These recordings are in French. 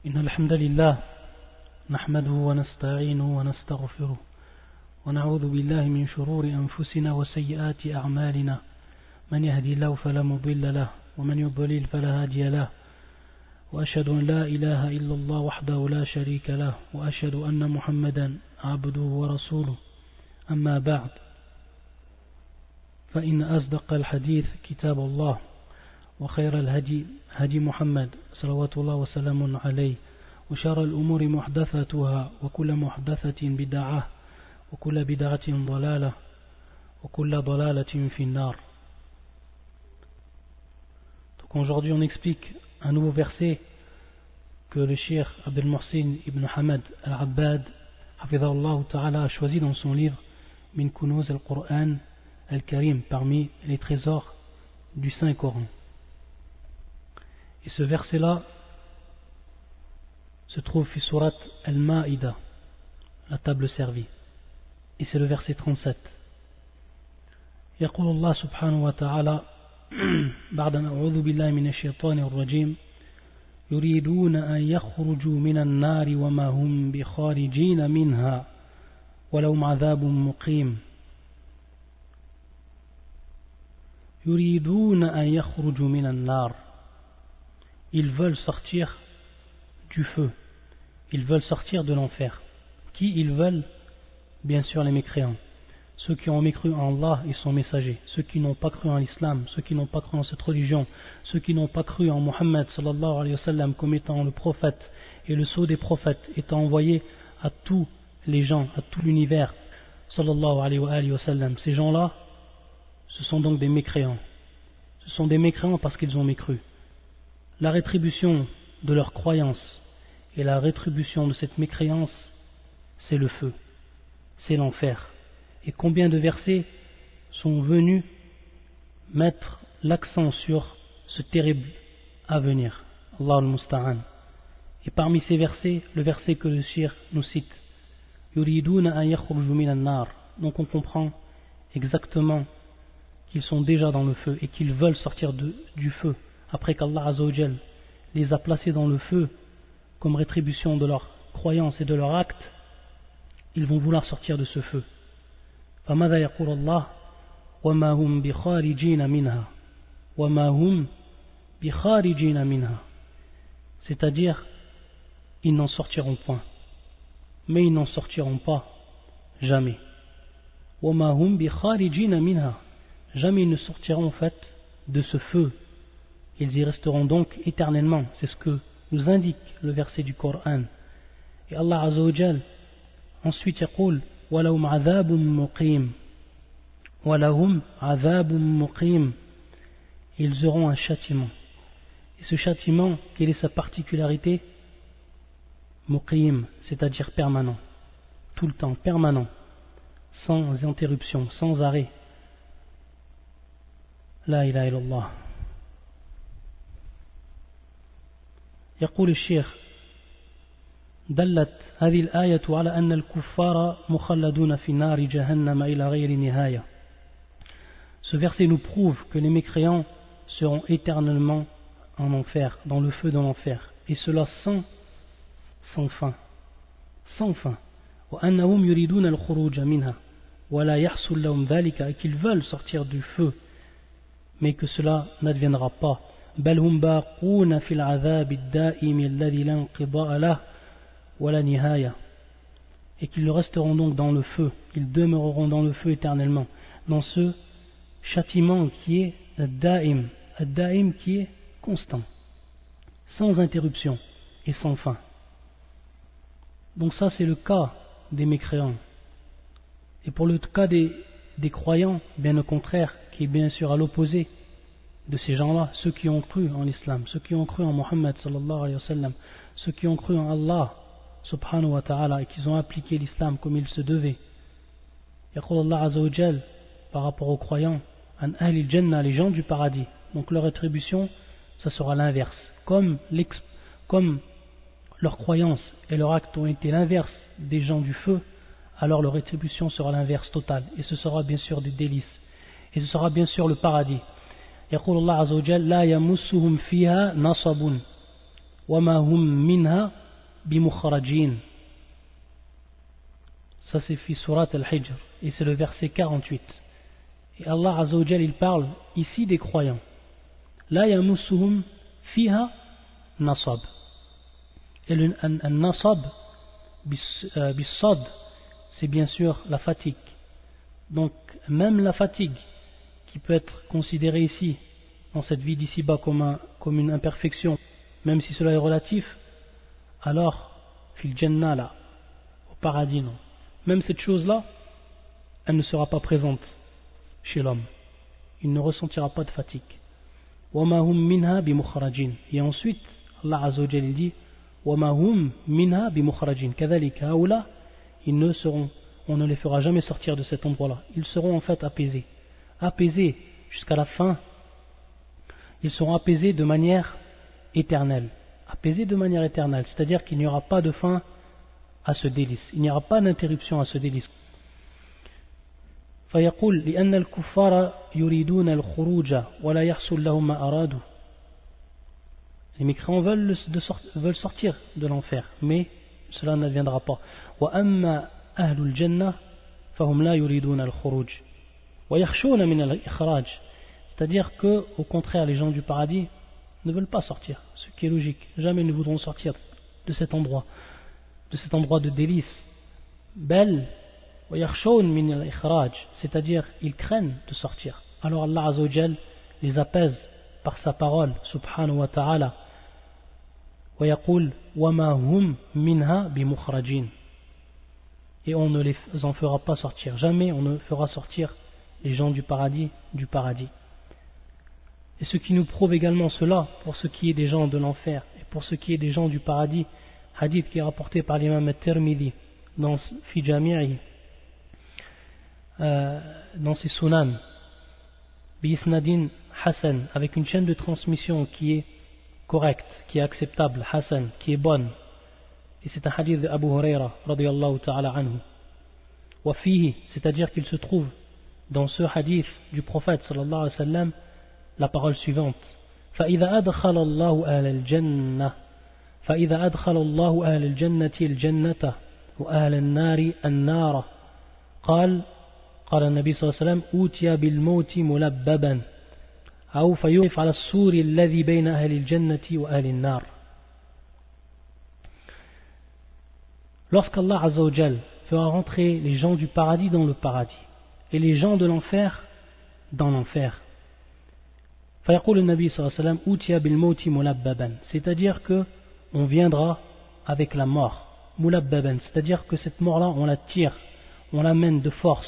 إن الحمد لله نحمده ونستعينه ونستغفره ونعوذ بالله من شرور أنفسنا وسيئات أعمالنا من يهدي الله فلا مضل له ومن يضلل فلا هادي له وأشهد أن لا إله إلا الله وحده لا شريك له وأشهد أن محمدا عبده ورسوله أما بعد فإن أصدق الحديث كتاب الله وخير الهدي هدي محمد صلوات الله وسلام عليه وشر الأمور محدثاتها وكل محدثة بدعة وكل بدعة ضلالة وكل ضلالة في النار. Donc aujourd'hui on explique un nouveau verset que le Cheikh Abdel Mohsin ibn Hamad al-Abbad hafidhahullah ta'ala a choisi dans son livre Min Kunuz al-Qur'an al-Karim, parmi les trésors du Saint-Coran. Et ce verset-là se trouve في surat al-Ma'ida, la table servie. Et c'est le verset 37. يقول الله سبحانه وتعالى بعد أن أعوذ بالله من الشيطان الرجيم يريدون أن يخرجوا من النار وما هم بخارجين منها ولهم عذاب مقيم يريدون أن يخرجوا من النار. Ils veulent sortir du feu, ils veulent sortir de l'enfer. Qui ils veulent? Bien sûr les mécréants, ceux qui ont mécru en Allah et son messager, ceux qui n'ont pas cru en l'islam, ceux qui n'ont pas cru en cette religion, ceux qui n'ont pas cru en Muhammad sallallahu alayhi wa sallam comme étant le prophète et le sceau des prophètes étant envoyé à tous les gens, à tout l'univers sallallahu alayhi wa sallam. Ces gens-là, ce sont donc des mécréants. Ce sont des mécréants parce qu'ils ont mécru. La rétribution de leur croyance et la rétribution de cette mécréance, c'est le feu, c'est l'enfer. Et combien de versets sont venus mettre l'accent sur ce terrible avenir. Allah al-Musta'an. Et parmi ces versets, le verset que le Cheikh nous cite, Yuriduna an yakhruju minan nar. Donc on comprend exactement qu'ils sont déjà dans le feu et qu'ils veulent sortir du feu après qu'Allah Azza wa Jal les a placés dans le feu comme rétribution de leur croyance et de leur acte. Ils vont vouloir sortir de ce feu. فَمَاذَا يَقُولُ اللَّهُ وَمَا هُمْ بِخَارِجِينَ مِنْهَا وَمَا هُمْ بِخَارِجِينَ مِنْهَا. C'est-à-dire, ils n'en sortiront point. Mais ils n'en sortiront pas. Jamais. وَمَا هُمْ بِخَارِجِينَ مِنْهَا. Jamais ils ne sortiront en fait de ce feu. Ils y resteront donc éternellement. C'est ce que nous indique le verset du Coran. Et Allah Azza wa Jal ensuite يقول وَلَهُمْ عَذَابٌ مُقِيمٌ وَلَهُمْ عَذَابٌ مُقِيمٌ. Ils auront un châtiment. Et ce châtiment, quelle est sa particularité? Muqim, c'est-à-dire permanent. Tout le temps, permanent. Sans interruption, sans arrêt. La ilaha illallah. يقول الشيخ دلت هذه الآية على أن الكفار مخلدون في نار جهنم إلى غير نهاية. Ce verset nous prouve que les mécréants seront éternellement en enfer, dans le feu de l'enfer, et cela sans fin, sans fin. وأنهم يريدون الخروج منها ولا يحصل لهم ذلك, et qu'ils veulent sortir du feu, mais que cela n'adviendra pas. بل هم باقون في العذاب الدائم الذي لا انقضاء له ولا نهاية. Et qu'ils resteront donc dans le feu, ils demeureront dans le feu éternellement, dans ce châtiment qui est ad-da'im qui est constant, sans interruption et sans fin. Donc ça c'est le cas des mécréants. Et pour le cas des croyants, bien au contraire, qui est bien sûr à l'opposé de ces gens-là, ceux qui ont cru en l'islam, ceux qui ont cru en Muhammad sallallahu alayhi wa sallam, ceux qui ont cru en Allah subhanahu wa ta'ala et qui ont appliqué l'islam comme il se devait. Yaqul Allah Azza wa Jal par rapport aux croyants, an ahli al-jannah, les gens du paradis. Donc leur rétribution, ça sera l'inverse. Comme leur croyance et leur acte ont été l'inverse des gens du feu, alors leur rétribution sera l'inverse totale. Et ce sera bien sûr des délices. Et ce sera bien sûr le paradis. يقول الله عز وجل لا يمسهم فيها نصب وَمَا هُمْ مِنْهَا بِمُخْرَجِينَ. Ça c'est fi surat al-Hijr et c'est le verset 48. Et Allah Azza wa Jal, il parle ici des croyants. La yamussuhum fiha nasab. Et le nasab bis-sad, c'est bien sûr la fatigue. Donc même la fatigue qui peut être considérée ici dans cette vie d'ici-bas comme une imperfection, même si cela est relatif, alors fil jannah là, au paradis non. Même cette chose-là, elle ne sera pas présente chez l'homme. Il ne ressentira pas de fatigue. وَمَا هُمْ مِنْهَا بِمُخْرَجِينَ. Et ensuite, Allah Azza wa Jalla dit وَمَا هُمْ مِنْهَا بِمُخْرَجِينَ. كَذَلِكَ هَؤُلَاء, on ne les fera jamais sortir de cet endroit-là. Ils seront en fait apaisés. Apaisés jusqu'à la fin. Ils seront apaisés de manière éternelle. Apaisés de manière éternelle. C'est-à-dire qu'il n'y aura pas de fin à ce délice. Il n'y aura pas d'interruption à ce délice. فيقول لأن الكفار يريدون الخروج ولا يحصل لهم ما أرادوا. Les mécréants veulent sortir de l'enfer, mais cela ne viendra pas. وأما أهل الجنة فهم لا يريدون الخروج ويخشون من الإخراج. C'est-à-dire que, au contraire, les gens du paradis ne veulent pas sortir, ce qui est logique. Jamais ils ne voudront sortir de cet endroit de délice. Bel wa yakhshawun min al-ikhraj, c'est-à-dire ils craignent de sortir. Alors Allah Azza wa Jal les apaise par sa parole, subhanahu wa ta'ala. Wa yaqul wa ma hum minha bimukhrajin. Et on ne les en fera pas sortir. Jamais on ne fera sortir les gens du paradis. Et ce qui nous prouve également cela, pour ce qui est des gens de l'enfer et pour ce qui est des gens du paradis, hadith qui est rapporté par l'imam al-Tirmidhi dans Fi Jami'i, dans ses sunan, bi-isnadin hasan, avec une chaîne de transmission qui est correcte, qui est acceptable, hasan, qui est bonne. Et c'est un hadith de Abu Huraira radiyallahu ta'ala anhu. Wa fihi, c'est-à-dire qu'il se trouve dans ce hadith du prophète sallallahu alayhi wa sallam la parole suivante: فإذا أدخل الله أهل الجنة فإذا أدخل الله أهل الجنة الجنة وأهل النار النار قال النبي صلى الله عليه وسلم أوتي بالموت ملببا أو فيوقف على السور الذي بين أهل الجنة وأهل النار. Lorsqu'Allah Azza wa Jal fera rentrer les gens du paradis dans le paradis et les gens de l'enfer dans l'enfer, فيقول النبي صلى الله عليه وسلم أوتي بالموت ملببا, c'est-à-dire que on viendra avec la mort, mulabbaban, c'est-à-dire que cette mort-là, on la tire, on l'amène de force.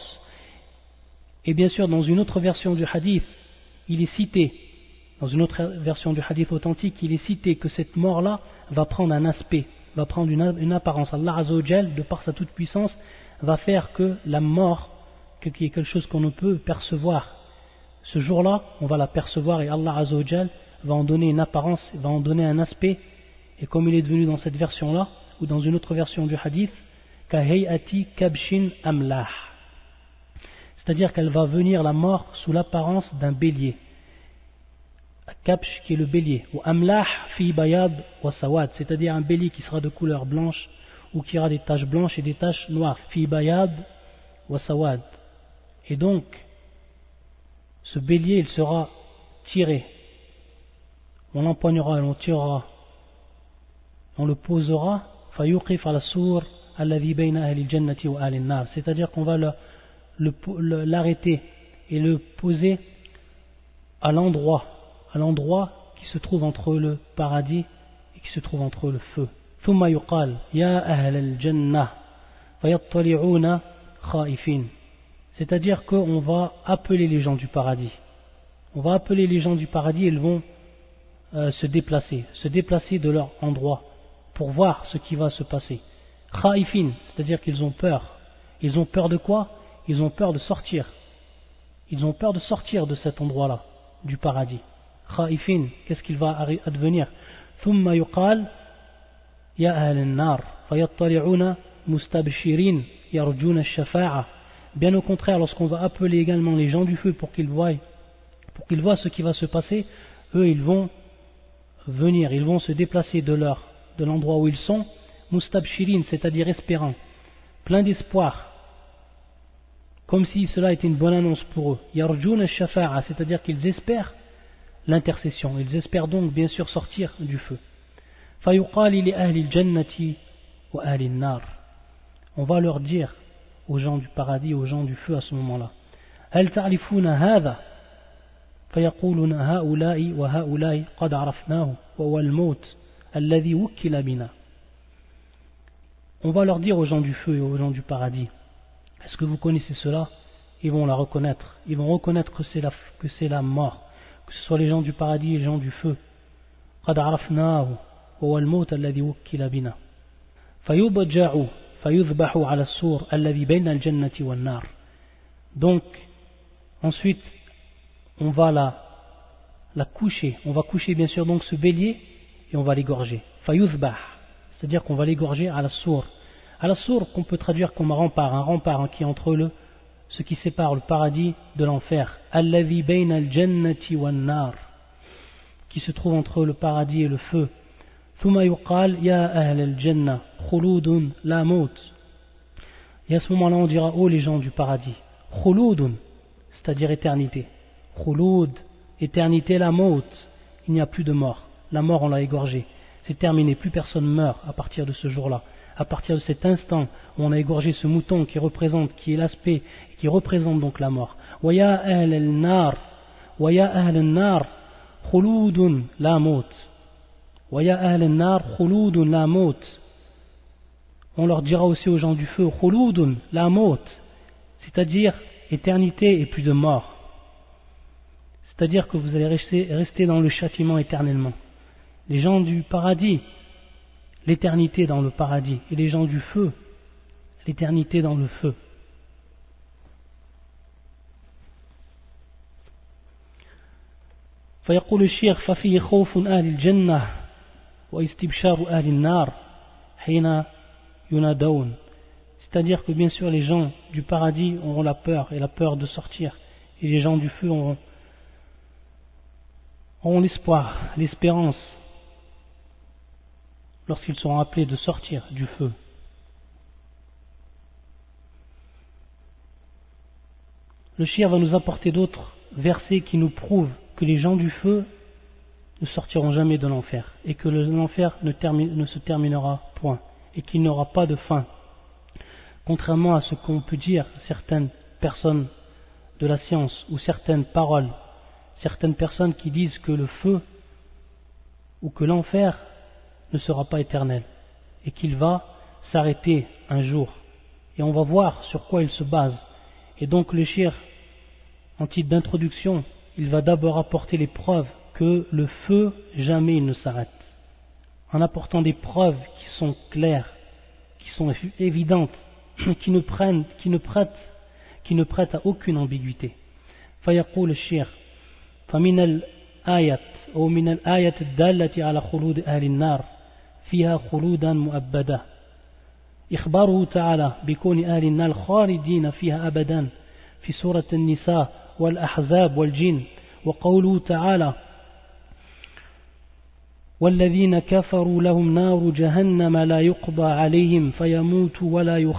Et bien sûr, dans une autre version du hadith, il est cité, dans une autre version du hadith authentique, il est cité que cette mort-là va prendre un aspect, va prendre une apparence. Allah Azza wa Jal, de par sa toute puissance, va faire que la mort, qui est quelque chose qu'on ne peut percevoir, ce jour-là, on va la percevoir et Allah Azza wa Jal va en donner une apparence, va en donner un aspect. Et comme il est devenu dans cette version-là, ou dans une autre version du hadith, kahayati kabshin amlah, c'est-à-dire qu'elle va venir la mort sous l'apparence d'un bélier. Kabsh qui est le bélier, ou amlah fi bayad wa sawad, c'est-à-dire un bélier qui sera de couleur blanche ou qui aura des taches blanches et des taches noires. Fi bayad wa sawad. Et donc, ce bélier, il sera tiré. On l'empoignera et on tirera. On le posera, fayuqif ala sour alladhi bayna ahli al-jannati wa ahli an-nar, c'est-à-dire qu'on va l'arrêter et le poser à l'endroit qui se trouve entre le paradis et qui se trouve entre le feu. Thumma yuqal ya ahl al-jannah fayattali'una khaifin, c'est-à-dire qu'on va appeler les gens du paradis. On va appeler les gens du paradis et ils vont se déplacer de leur endroit pour voir ce qui va se passer. Khaifin, c'est-à-dire qu'ils ont peur. Ils ont peur de quoi? Ils ont peur de sortir. Ils ont peur de sortir de cet endroit-là, du paradis. Khaifin, qu'est-ce qu'il va advenir? Thumma yuqal ya ahl an-nar fayattali'una mustabshirin yarjuna ash-shafa'a. Bien au contraire, lorsqu'on va appeler également les gens du feu pour qu'ils voient ce qui va se passer, eux ils vont venir, ils vont se déplacer de l'endroit où ils sont, mustabshirin, c'est-à-dire espérant, plein d'espoir, comme si cela était une bonne annonce pour eux. Yarjun al-shafa'a, c'est-à-dire qu'ils espèrent l'intercession, ils espèrent donc bien sûr sortir du feu. Fayuqali li ahli al-jannati wa ahli an-nar. On va leur dire aux gens du paradis, aux gens du feu à ce moment-là. Hal ta'rifuna hadha? فيقولون هؤلاء وهؤلاء قد عرفناه وهو الموت الذي وكل بنا. On va leur dire aux gens du feu et aux gens du paradis, est-ce que vous connaissez cela? Ils vont la reconnaître, ils vont reconnaître que c'est la mort, que ce soit les gens du paradis et les gens du feu. قد عرفناه وهو الموت الذي وكل بنا فيبجع فيذبح على السور الذي بين الجنة والنار. Donc ensuite on va la coucher, on va coucher bien sûr donc ce bélier et on va l'égorger. Fayuzbah, c'est-à-dire qu'on va l'égorger à la sour. À la sour qu'on peut traduire comme un rempart qui est entre ce qui sépare le paradis de l'enfer. Allazi bayna al-jannati wan-nar, qui se trouve entre le paradis et le feu. Thumma yuqal ya ahl al-janna khuludun la maut. Et à ce moment-là on dira oh les gens du paradis, khuludun, c'est-à-dire éternité. Khulud, éternité, la maut, il n'y a plus de mort. La mort, on l'a égorgée. C'est terminé, plus personne meurt à partir de ce jour-là. À partir de cet instant où on a égorgé ce mouton qui est l'aspect, qui représente donc la mort. Wa ya ahl al-nar, wa ya ahl al-nar, khuludun la maut. Wa ya ahl al-nar, khuludun la maut. On leur dira aussi aux gens du feu, khuludun la maut, c'est-à-dire éternité et plus de mort. C'est-à-dire que vous allez rester dans le châtiment éternellement. Les gens du paradis, l'éternité dans le paradis, et les gens du feu, l'éternité dans le feu. فيقول الشيخ ففيه خوف أهل الجنة واستبشار أهل النار حين ينادون. C'est-à-dire que bien sûr les gens du paradis auront la peur et la peur de sortir, et les gens du feu auront l'espoir, l'espérance lorsqu'ils seront appelés de sortir du feu. Le shir va nous apporter d'autres versets qui nous prouvent que les gens du feu ne sortiront jamais de l'enfer et que l'enfer ne se terminera point et qu'il n'aura pas de fin, contrairement à ce qu'on peut dire certaines personnes de la science ou certaines paroles, certaines personnes qui disent que le feu ou que l'enfer ne sera pas éternel et qu'il va s'arrêter un jour, et on va voir sur quoi il se base. Et donc le shir, en titre d'introduction, il va d'abord apporter les preuves que le feu jamais il ne s'arrête, en apportant des preuves qui sont claires, qui sont évidentes, qui ne prêtent à aucune ambiguïté. فيقول الشيخ فمن الآية أو من الآية الدالة على خلود أهل النار فيها خلودا مؤبدا إخباره تعالى بكون أهل النار خالدين فيها أبدا في سورة النساء والأحزاب والجن، وقوله تعالى والذين كفروا لهم نار جهنم لا يقضى عليهم فيموتوا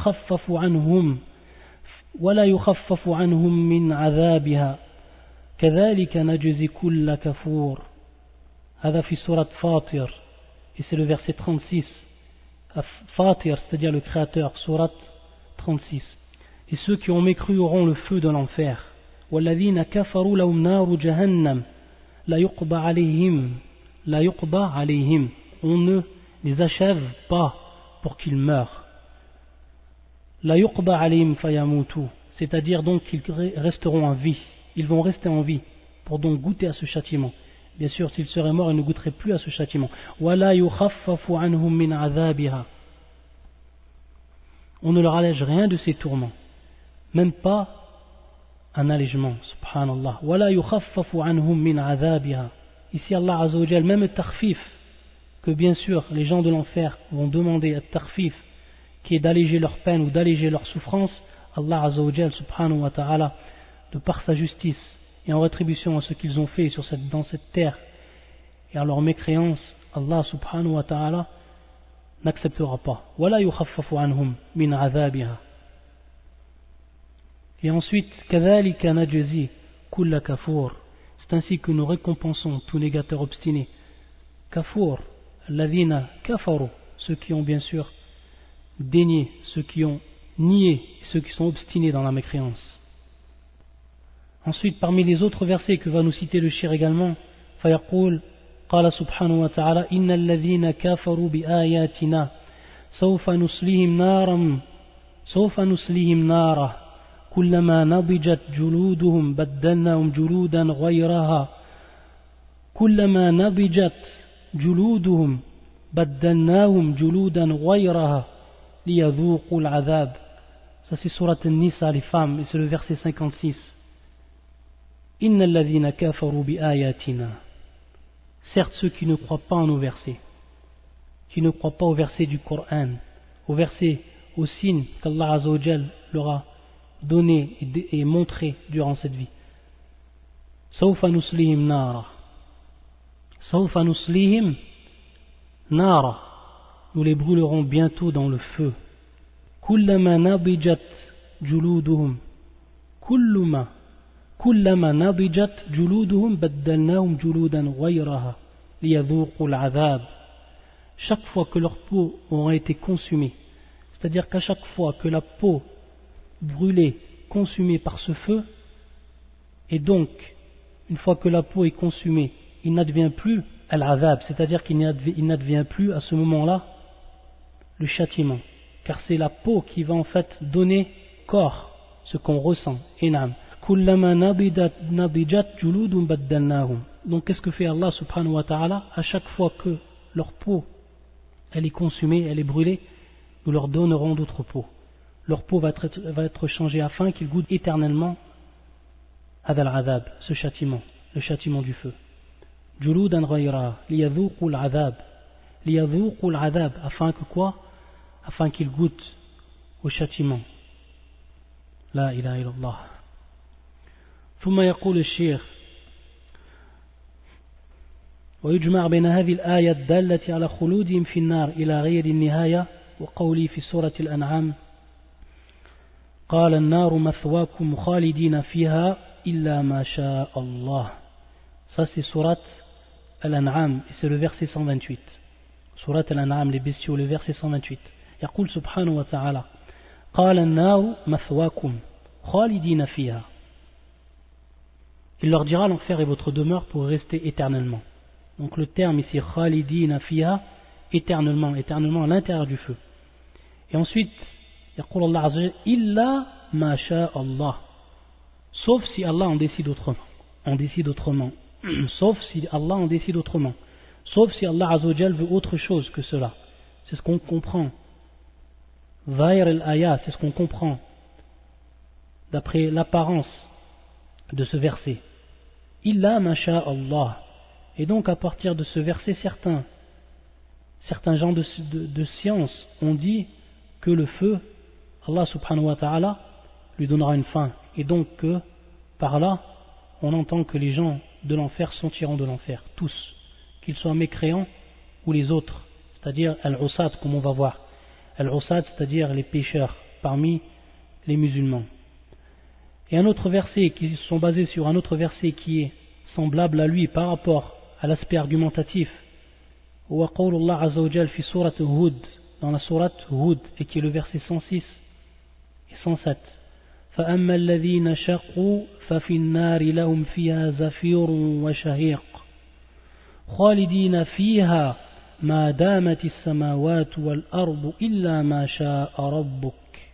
ولا يخفف عنهم من عذابها كذلك نجزي كل كفور. هذا في سورة فاطر, et c'est le verset 36. Fatir, c'est-à-dire le Créateur, surat 36. Et ceux qui ont mécru auront le feu de l'enfer. وَالَّذِينَ كَفَرُوا لَهُمْ نَارُ جَهَنَّمَ لَا يُقْضَى عَلَيْهِمْ. On ne les achève pas pour qu'ils meurent. لَا يُقْضَى عَلَيْهِمْ فَيَمُوتُوا, c'est-à-dire donc qu'ils resteront en vie. Ils vont rester en vie pour donc goûter à ce châtiment. Bien sûr, s'ils seraient morts, ils ne goûteraient plus à ce châtiment. وَلَا يُخَفَّفُ عَنْهُمْ مِنْ عَذَابِهَا. On ne leur allège rien de ces tourments, même pas un allègement, subhanallah. وَلَا يُخَفَّفُ عَنْهُمْ مِنْ عَذَابِهَا. Ici, Allah Azza wa Jal, même le tarfif, que bien sûr les gens de l'enfer vont demander à tarfif, qui est d'alléger leur peine ou d'alléger leur souffrance, Allah Azza wa Jal, subhanahu wa ta'ala, de par sa justice et en rétribution à ce qu'ils ont fait dans cette terre, et à leur mécréance, Allah subhanahu wa ta'ala n'acceptera pas. وَلَا يُخَفَّفُ عَنْهُمْ مِنْ عَذَابِهَا. Et ensuite, كَذَلِكَ نَجْزِي كُلَّ كَفُورٍ. C'est ainsi que nous récompensons tout négateur obstiné. Kafour, الَّذِينَ كَفَرُوا, ceux qui ont bien sûr dénié, ceux qui ont nié, ceux qui sont obstinés dans la mécréance. Ensuite, parmi les autres versets que va nous citer le shir également, فَيَقُولُ قال سبحانه وتعالى إن الذين كفروا بآياتنا سوف نصليهم نارا كلما نضجت جلودهم بدلناهم جلودا غيرها كلما نضجت جلودهم بدلناهم جلودا غيرها ليذوقوا العذاب. Ça c'est sourate An-Nisa, les femmes, et c'est le verset 56. إن الذين كفروا بآياتنا. Certes, ceux qui ne croient pas en nos versets, qui ne croient pas aux versets du Coran, aux versets, aux signes qu'Allah Azza wa Jal leur a donné et montré durant cette vie. Sawfa nuslihim nara. Sawfa nuslihim nara. Nous les brûlerons bientôt dans le feu. Kullama nabijat juluduhum. كلما نضجت جلودهم بدلناهم جلودا غيرها ليذوقوا العذاب. Chaque fois que leur peau aura été consumée, c'est-à-dire qu'à chaque fois que la peau brûlée, consumée par ce feu, et donc une fois que la peau est consumée, il n'advient plus al-azab, c'est-à-dire qu'il n'advient plus à ce moment-là le châtiment, car c'est la peau qui va en fait donner corps, ce qu'on ressent. Inam. Donc qu'est-ce que fait Allah subhanahu wa ta'ala? À chaque fois que leur peau elle est consumée, elle est brûlée, nous leur donnerons d'autres peaux. Leur peau va être changée afin qu'ils goûtent éternellement adal azab, ce châtiment, le châtiment du feu. Juludan ghayra liyadhuqul azab, afin que quoi? Afin qu'ils goûtent au châtiment. La ilaha illallah. ثم يقول الشيخ ويجمع بين هذه الآية الدالة على خلودهم في النار إلى غير النهاية وقولي في سورة الأنعام قال النار مثواكم خالدين فيها إلا ما شاء الله. Ça c'est surat Al-An'am et c'est le verset 128. Surat Al-An'am, les bestiaux, le verset 128. يقول سبحانه وتعالى قال النار مثواكم خالدين فيها. Il leur dira l'enfer est votre demeure pour rester éternellement. Donc le terme ici khalidina fiha, éternellement à l'intérieur du feu. Et ensuite, يقول الله عز وجل إلا ما شاء الله, sauf si Allah en décide autrement. Sauf si Allah en décide autrement. Sauf si Allah Azza wa Jal veut autre chose que cela. C'est ce qu'on comprend. Zahir al-ayat, c'est ce qu'on comprend d'après l'apparence de ce verset. Illa ma sha Allah. Et donc à partir de ce verset, certains gens de science ont dit que le feu, Allah subhanahu wa ta'ala lui donnera une fin. Et donc que par là, on entend que les gens de l'enfer sortiront de l'enfer, tous, qu'ils soient mécréants ou les autres, c'est-à-dire al-usat, comme on va voir. Al-usat, c'est-à-dire les pécheurs parmi les musulmans. Et un autre verset qui sont basés sur un autre verset qui est semblable à lui par rapport à l'aspect argumentatif. Wa qawlullah azza wa jal fi surat Hud, dans la sourate Hud, et qui est le verset 106 et 107. فَأَمَّا الَّذِينَ شَقُوا فَفِي النَّارِ لَهُمْ فِيهَا زَفِيرٌ وَشَهِيقٌ خَالِدِينَ فِيهَا مَا دَامَتِ السَّمَاوَاتُ وَالْأَرْضُ إِلَّا مَا شَاءَ رَبُّكَ.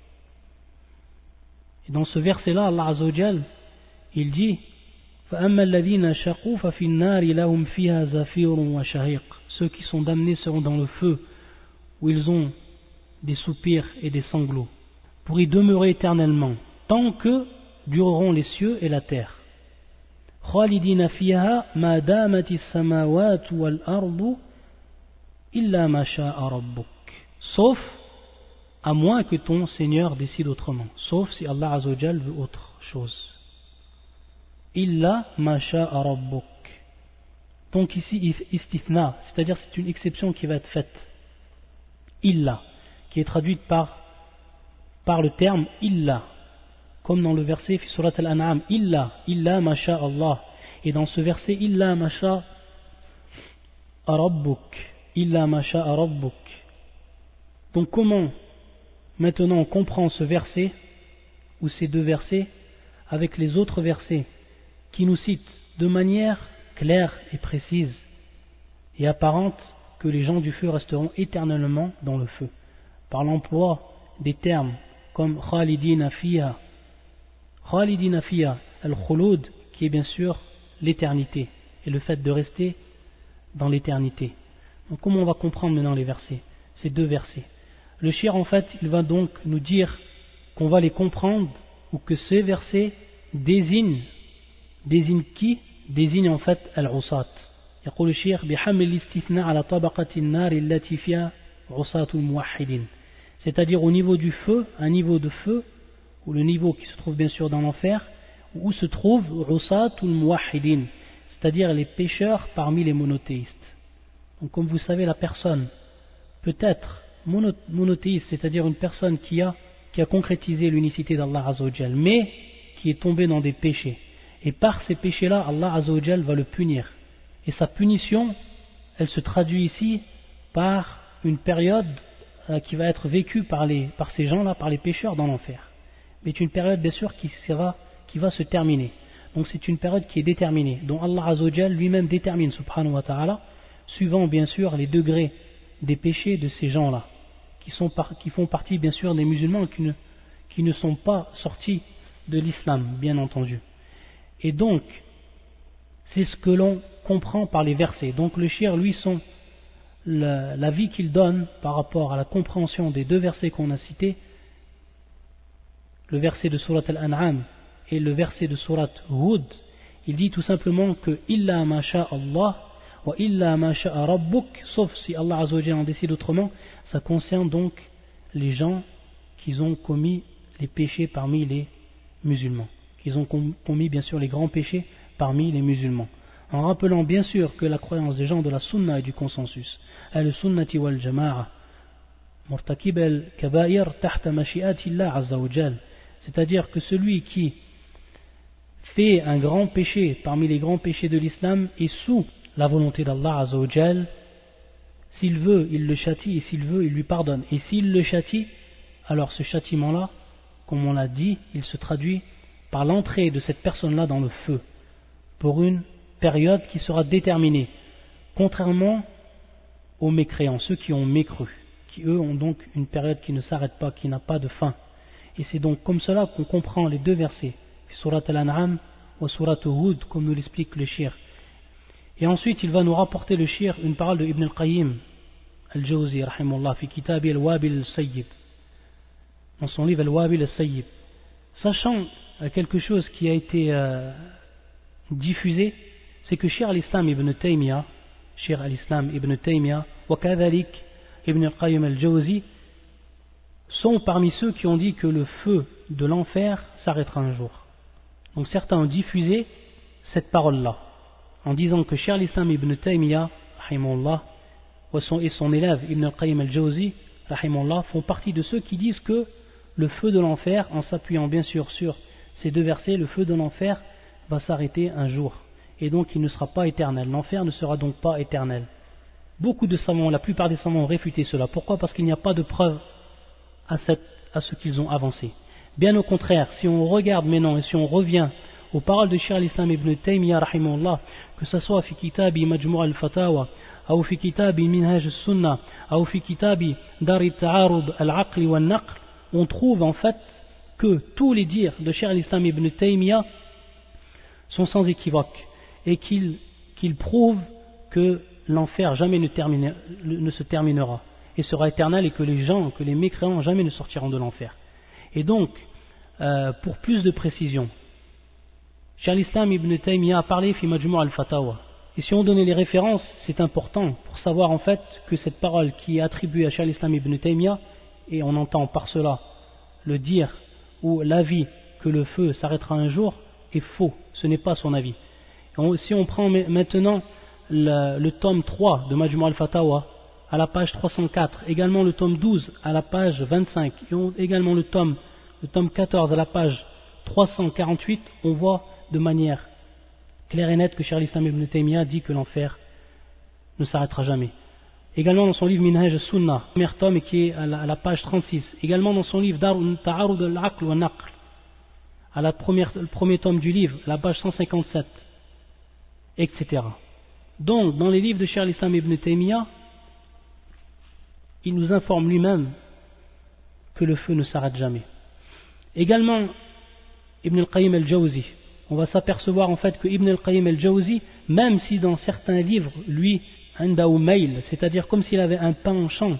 Et dans ce verset-là, Allah Azza wa Jal, il dit فَأَمَّا الَّذِينَ شَقُوا فَفِي النَّارِ لَهُمْ فِيهَا زَفِيرٌ وَشَهِيقٌ. Ceux qui sont damnés seront dans le feu, où ils ont des soupirs et des sanglots, pour y demeurer éternellement, tant que dureront les cieux et la terre. خَالِدِينَ فِيهَا مَا دَامَتِ السَّمَاوَاتُ وَالْأَرْضُ إِلَّا مَا شَاءَ رَبُّكَ. Sauf à moins que ton Seigneur décide autrement, sauf si Allah Azza wa Jal veut autre chose. Illa ma sha'a rabbuk. Donc ici, istithna, c'est-à-dire c'est une exception qui va être faite. Illa, qui est traduite par le terme illa, comme dans le verset fi surat al-An'am, illa ma sha Allah. Et dans ce verset, illa ma sha rabbuk, illa ma sha rabbuk. Donc comment maintenant on comprend ce verset, ou ces deux versets, avec les autres versets qui nous citent de manière claire et précise et apparente que les gens du feu resteront éternellement dans le feu, par l'emploi des termes comme khalidina fiha, al-khulud, qui est bien sûr l'éternité et le fait de rester dans l'éternité. Donc comment on va comprendre maintenant les versets, ces deux versets? Le shir en fait il va donc nous dire qu'on va les comprendre, ou que ces versets désignent qui? Désignent en fait al-usat. يقول الشيخ بحمل الاستثناء على طبقة النار التي فيها عصاة الموحدين. C'est-à-dire au niveau du feu, un niveau de feu, ou le niveau qui se trouve bien sûr dans l'enfer, où se trouve عصاة الموحدين, c'est-à-dire les pécheurs parmi les monothéistes. Donc comme vous savez, la personne peut être monothéiste, c'est-à-dire une personne qui a concrétisé l'unicité d'Allah Azza wa Jal, mais qui est tombée dans des péchés. Et par ces péchés-là, Allah Azza wa Jal va le punir. Et sa punition, elle se traduit ici par une période qui va être vécue par ces gens-là, par les pécheurs dans l'enfer. Mais c'est une période bien sûr qui va se terminer. Donc c'est une période qui est déterminée, dont Allah Azza wa Jal lui-même détermine, subhanahu wa ta'ala, suivant bien sûr les degrés des péchés de ces gens-là, qui font partie bien sûr des musulmans qui ne sont pas sortis de l'islam, bien entendu. Et donc, c'est ce que l'on comprend par les versets. Donc le shir, lui, l'avis qu'il donne par rapport à la compréhension des deux versets qu'on a cités, le verset de Surat al-An'am et le verset de Surat Hud, il dit tout simplement que illa ma sha Allah wa illa ma sha'a rabbuk, sauf si Allah Azza wa Jalla en décide autrement. Ça concerne donc les gens qui ont commis les péchés parmi les musulmans, qui ont commis bien sûr les grands péchés parmi les musulmans, en rappelant bien sûr que la croyance des gens de la sunna et du consensus, al-sunnati wal jama'a, murtakib al-kaba'ir tahta mashi'ati Allah Azza wa Jal, c'est-à-dire que celui qui fait un grand péché parmi les grands péchés de l'islam est sous la volonté d'Allah Azza wa Jal. S'il veut, il le châtie, et s'il veut, il lui pardonne. Et s'il le châtie, alors ce châtiment-là, comme on l'a dit, il se traduit par l'entrée de cette personne-là dans le feu, pour une période qui sera déterminée, contrairement aux mécréants, ceux qui ont mécru, qui eux ont donc une période qui ne s'arrête pas, qui n'a pas de fin. Et c'est donc comme cela qu'on comprend les deux versets, Surat al-An'am ou Surat Hud, comme nous l'explique le shir. Et ensuite il va nous rapporter le shir une parole de Ibn al-Qayyim al-Jawzi rahimahullah fi kitabi al-Wabil al-Sayyib, dans son livre al-Wabil al-Sayyib, sachant quelque chose qui a été diffusé, c'est que Cheikh al-Islam ibn Taymiyyah wa kadhalik Ibn al-Qayyim al-Jawzi sont parmi ceux qui ont dit que le feu de l'enfer s'arrêtera un jour. Donc certains ont diffusé cette parole-là en disant que Cheikh al-Islam ibn Taymiyyah rahimahullah et son élève Ibn al-Qayyim al-Jawzi rahimahullah font partie de ceux qui disent que le feu de l'enfer, en s'appuyant bien sûr sur ces deux versets, le feu de l'enfer va s'arrêter un jour, et donc il ne sera pas éternel. L'enfer ne sera donc pas éternel. Beaucoup de savants, la plupart des savants ont réfuté cela. Pourquoi? Parce qu'il n'y a pas de preuve à ce qu'ils ont avancé. Bien au contraire, si on regarde maintenant et si on revient aux paroles de Cheikh al-Islam ibn Taymiyyah rahimahullah, que ce soit fi kitabi Majmu' al-Fatawa, ou fi kitabi Minhaj al-Sunnah, ou fi kitabi Dar al-Ta'arud al-Aqli wal-Naql, on trouve en fait que tous les dires de Cheikh al-Islam ibn Taymiyyah sont sans équivoque, et qu'il prouve que l'enfer jamais ne se terminera et sera éternel, et que les mécréants jamais ne sortiront de l'enfer. Et donc, pour plus de précision, Cheikh al-Islam ibn Taymiyyah a parlé fi Majmu' al-Fatawa, et si on donnait les références, c'est important pour savoir en fait que cette parole qui est attribuée à Cheikh al-Islam ibn Taymiyyah, et on entend par cela le dire ou l'avis que le feu s'arrêtera un jour, est faux, ce n'est pas son avis. Si on prend maintenant le tome 3 de Majmu' al-Fatawa à la page 304, également le tome 12 à la page 25, et également le tome 14 à la page 348, on voit de manière claire et nette que Cheikh al-Islam ibn Taymiyyah dit que l'enfer ne s'arrêtera jamais. Également dans son livre Minhaj al-Sunnah, premier tome, et qui est à la page 36. Également dans son livre Darul Ta'arud al-Aql wa Naql, le premier tome du livre, la page 157, etc. Donc, dans les livres de Cheikh al-Islam ibn Taymiyyah, il nous informe lui-même que le feu ne s'arrête jamais. Également, Ibn al-Qayyim al-Jawzi, on va s'apercevoir en fait que Ibn al-Qayyim al-Jawzi, même si dans certains livres, lui, Indaou Mail, c'est-à-dire comme s'il avait un penchant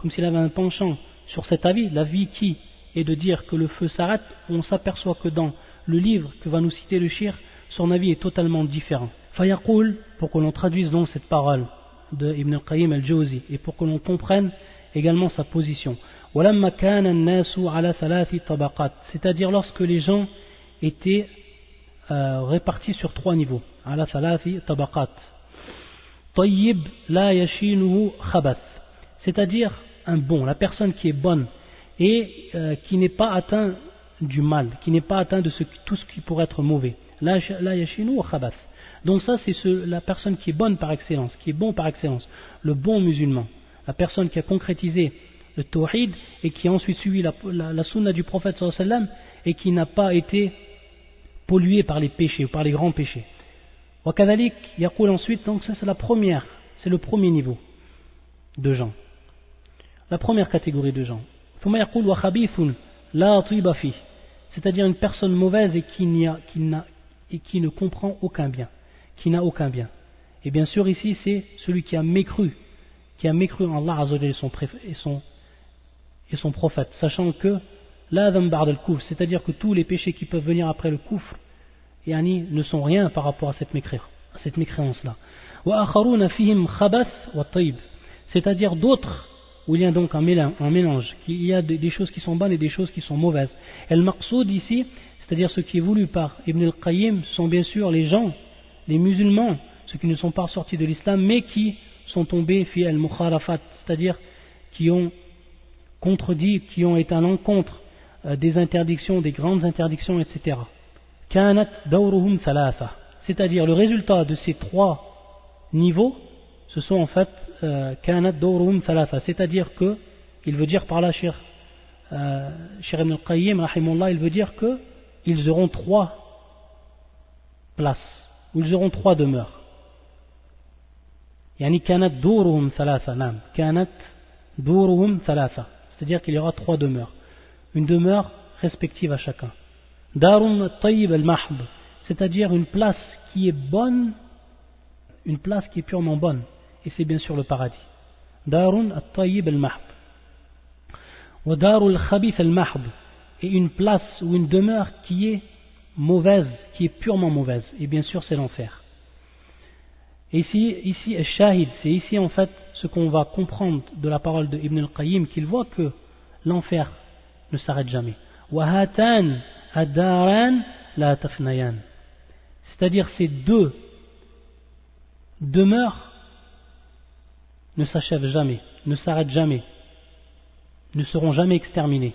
sur cet avis, l'avis qui est de dire que le feu s'arrête, on s'aperçoit que dans le livre que va nous citer le Cheikh, son avis est totalement différent. Fayaqul, pour que l'on traduise donc cette parole de Ibn al-Qayyim al-Jawzi et pour que l'on comprenne également sa position. وَلَمَّا كَانَ النَّاسُ عَلَى ثَلَاثِ طَبَقَاتٍ, c'est-à-dire lorsque les gens étaient répartis sur 3 niveaux. عَلَى ثَلَاثِ طَبَقَاتٍ طَيِّب لَا يَشِينُهُ خَبَثٍ, c'est-à-dire un bon, la personne qui est bonne et qui n'est pas atteint du mal, qui n'est pas atteint de tout ce qui pourrait être mauvais. لَا يَشِينُهُ خَبَثٍ. Donc ça c'est la personne qui est bonne par excellence, qui est bon par excellence, le bon musulman, la personne qui a concrétisé le tawhid et qui a ensuite suivi la sunna du prophète sallallahu alayhi wa sallam et qui n'a pas été pollué par les péchés ou par les grands péchés. Wakadalik yaqul ensuite, donc ça c'est le premier niveau de gens, la première catégorie de gens. Thumma yaqul wa khabithun la tiba fi, c'est-à-dire une personne mauvaise et qui ne comprend aucun bien, qui n'a aucun bien. Et bien sûr ici c'est celui qui a mécru en Allah Azza wa Jalla et son prophète, sachant que la dhanb ba'da al-kufr, c'est-à-dire que tous les péchés qui peuvent venir après le kufr ne sont rien par rapport à cette mécréance-là. Wa akharuna fihim khabath wa tayyib, c'est-à-dire d'autres où il y a donc un mélange, il y a des choses qui sont bonnes et des choses qui sont mauvaises. Et le maqsoud ici, c'est-à-dire ce qui est voulu par Ibn al-Qayyim, sont bien sûr les gens, les musulmans, ceux qui ne sont pas sortis de l'islam, mais qui sont tombés fi al-mukhalafat, c'est-à-dire qui ont contredit, qui ont été à l'encontre des interdictions, des grandes interdictions, etc. Kanat dawruhum thalatha, c'est-à-dire le résultat de ces 3 niveaux, ce sont en fait kanat dawruhum thalatha, c'est-à-dire que, il veut dire par là, Cheikh Ibn al-Qayyim, rahimahullah, il veut dire que ils auront 3 places, ou ils auront 3 demeures. Yani kanat dawruhum thalatha, nam, kanat dawruhum thalatha, c'est-à-dire qu'il y aura 3 demeures, une demeure respective à chacun. Darun tayyib al-mahb, c'est-à-dire une place qui est bonne, une place qui est purement bonne, et c'est bien sûr le paradis. Darun tayyib al-mahb. Wa darul khabith al-mahb, et une place ou une demeure qui est mauvaise, qui est purement mauvaise, et bien sûr c'est l'enfer. Et ici al-shahid, c'est ici en fait ce qu'on va comprendre de la parole de Ibn al-Qayyim, qu'il voit que l'enfer ne s'arrête jamais. وَهَاتَانْ الدَّارَانْ لَا تَفْنَيَانْ, c'est-à-dire ces 2 demeures ne s'achèvent jamais, ne s'arrêtent jamais, ne seront jamais exterminées.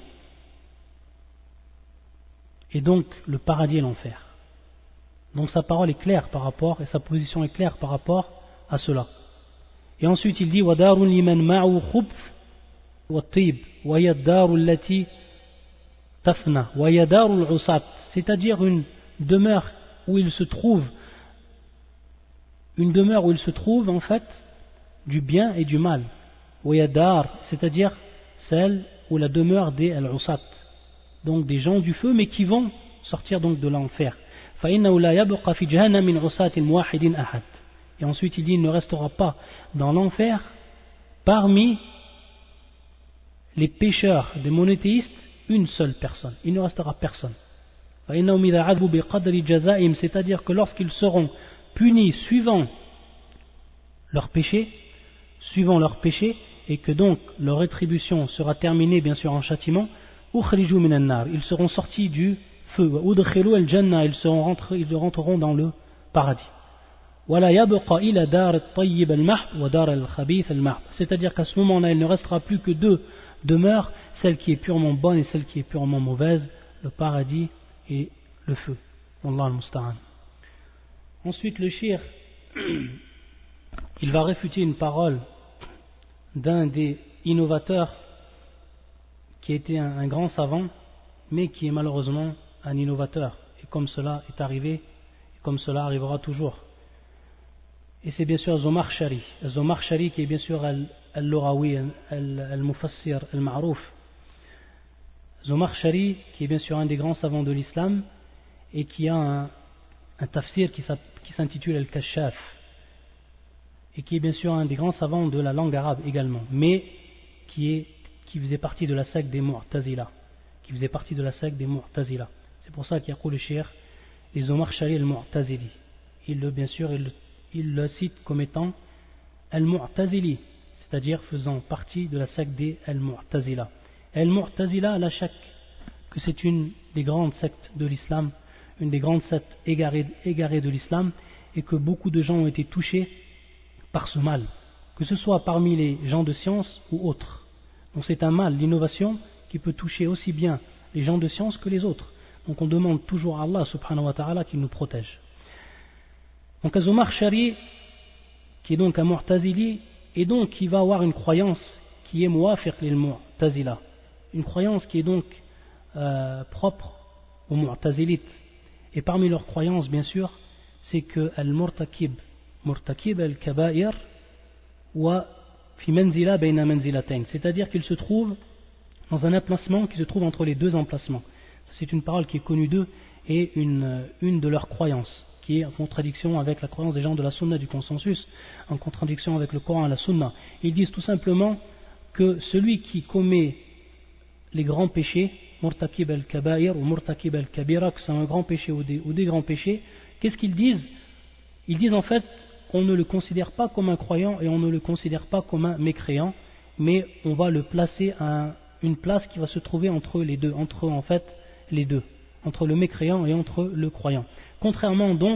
Et donc le paradis et l'enfer. Donc sa parole est claire par rapport, et sa position est claire par rapport à cela. Et ensuite il dit وَدَارٌ لِمَنْ مَعُوا خُبْث وَالطِّيب وَيَا الدَّارُ الَّتِي تَفْنَى وَيَا دَارُ الْعُصَاةِ, c'est-à-dire une demeure où il se trouve en fait du bien et du mal. وَيَا دَار, c'est-à-dire celle ou la demeure des al-usat, donc des gens du feu mais qui vont sortir donc de l'enfer. فَإِنَّهُ لَا يَبْقَى فِي جَهَنَّمٍ مِنْ عُصَاةٍ مُوَحِّدٍ أَحَدٍ. Et ensuite il dit, il ne restera pas dans l'enfer parmi les pécheurs des monothéistes une seule personne, il ne restera personne. C'est-à-dire que lorsqu'ils seront punis suivant leur péché, et que donc leur rétribution sera terminée bien sûr en châtiment, ils seront sortis du feu, ils rentreront dans le paradis. ولا يبقى إلى دار الطيب المحض ودار الخبيث المحض. C'est-à-dire qu'à ce moment-là, il ne restera plus que deux demeures, celle qui est purement bonne et celle qui est purement mauvaise, le paradis et le feu. Wallah al-musta'an. Ensuite, le shir, il va réfuter une parole d'un des innovateurs qui était un grand savant, mais qui est malheureusement un innovateur. Et comme cela est arrivé, et comme cela arrivera toujours. Et c'est bien sûr Zomarchari. Zomarchari qui est bien sûr al-Lughawi, al-Mufassir, al-Ma'rouf. Zomarchari qui est bien sûr un des grands savants de l'islam et qui a un tafsir qui s'intitule Al-Kashaf et qui est bien sûr un des grands savants de la langue arabe également, mais qui faisait partie de la secte des Mu'tazila. C'est pour ça qu'il y a le shir les Zomarchari al-Mu'tazili. Bien sûr, il le cite comme étant Al-Mu'tazili, c'est-à-dire faisant partie de la secte des Al-Mu'tazila. Al-Mu'tazila, la shak, que c'est une des grandes sectes de l'islam, une des grandes sectes égarées de l'islam, et que beaucoup de gens ont été touchés par ce mal, que ce soit parmi les gens de science ou autres. Donc c'est un mal, l'innovation, qui peut toucher aussi bien les gens de science que les autres. Donc on demande toujours à Allah subhanahu wa ta'ala qu'il nous protège. Donc Az-Zomarchari, qui est donc un Mu'tazili, et donc qui va avoir une croyance qui est muwafiq lil Mu'tazila, une croyance qui est donc propre aux Mu'tazilites. Et parmi leurs croyances, bien sûr, c'est que al-murtakib al-kaba'ir wa fi manzila bayna manzilatayn, c'est-à-dire qu'il se trouve dans un emplacement qui se trouve entre les deux emplacements. C'est une parole qui est connue d'eux et une de leurs croyances, qui est en contradiction avec la croyance des gens de la Sunna du consensus, en contradiction avec le Coran et la Sunna. Ils disent tout simplement que celui qui commet les grands péchés, murtakib al-kaba'ir ou murtakib al-kabira, que c'est un grand péché ou des grands péchés, qu'est-ce qu'ils disent? Ils disent en fait qu'on ne le considère pas comme un croyant et on ne le considère pas comme un mécréant, mais on va le placer à une place qui va se trouver entre les deux, entre le mécréant et entre le croyant. Contrairement donc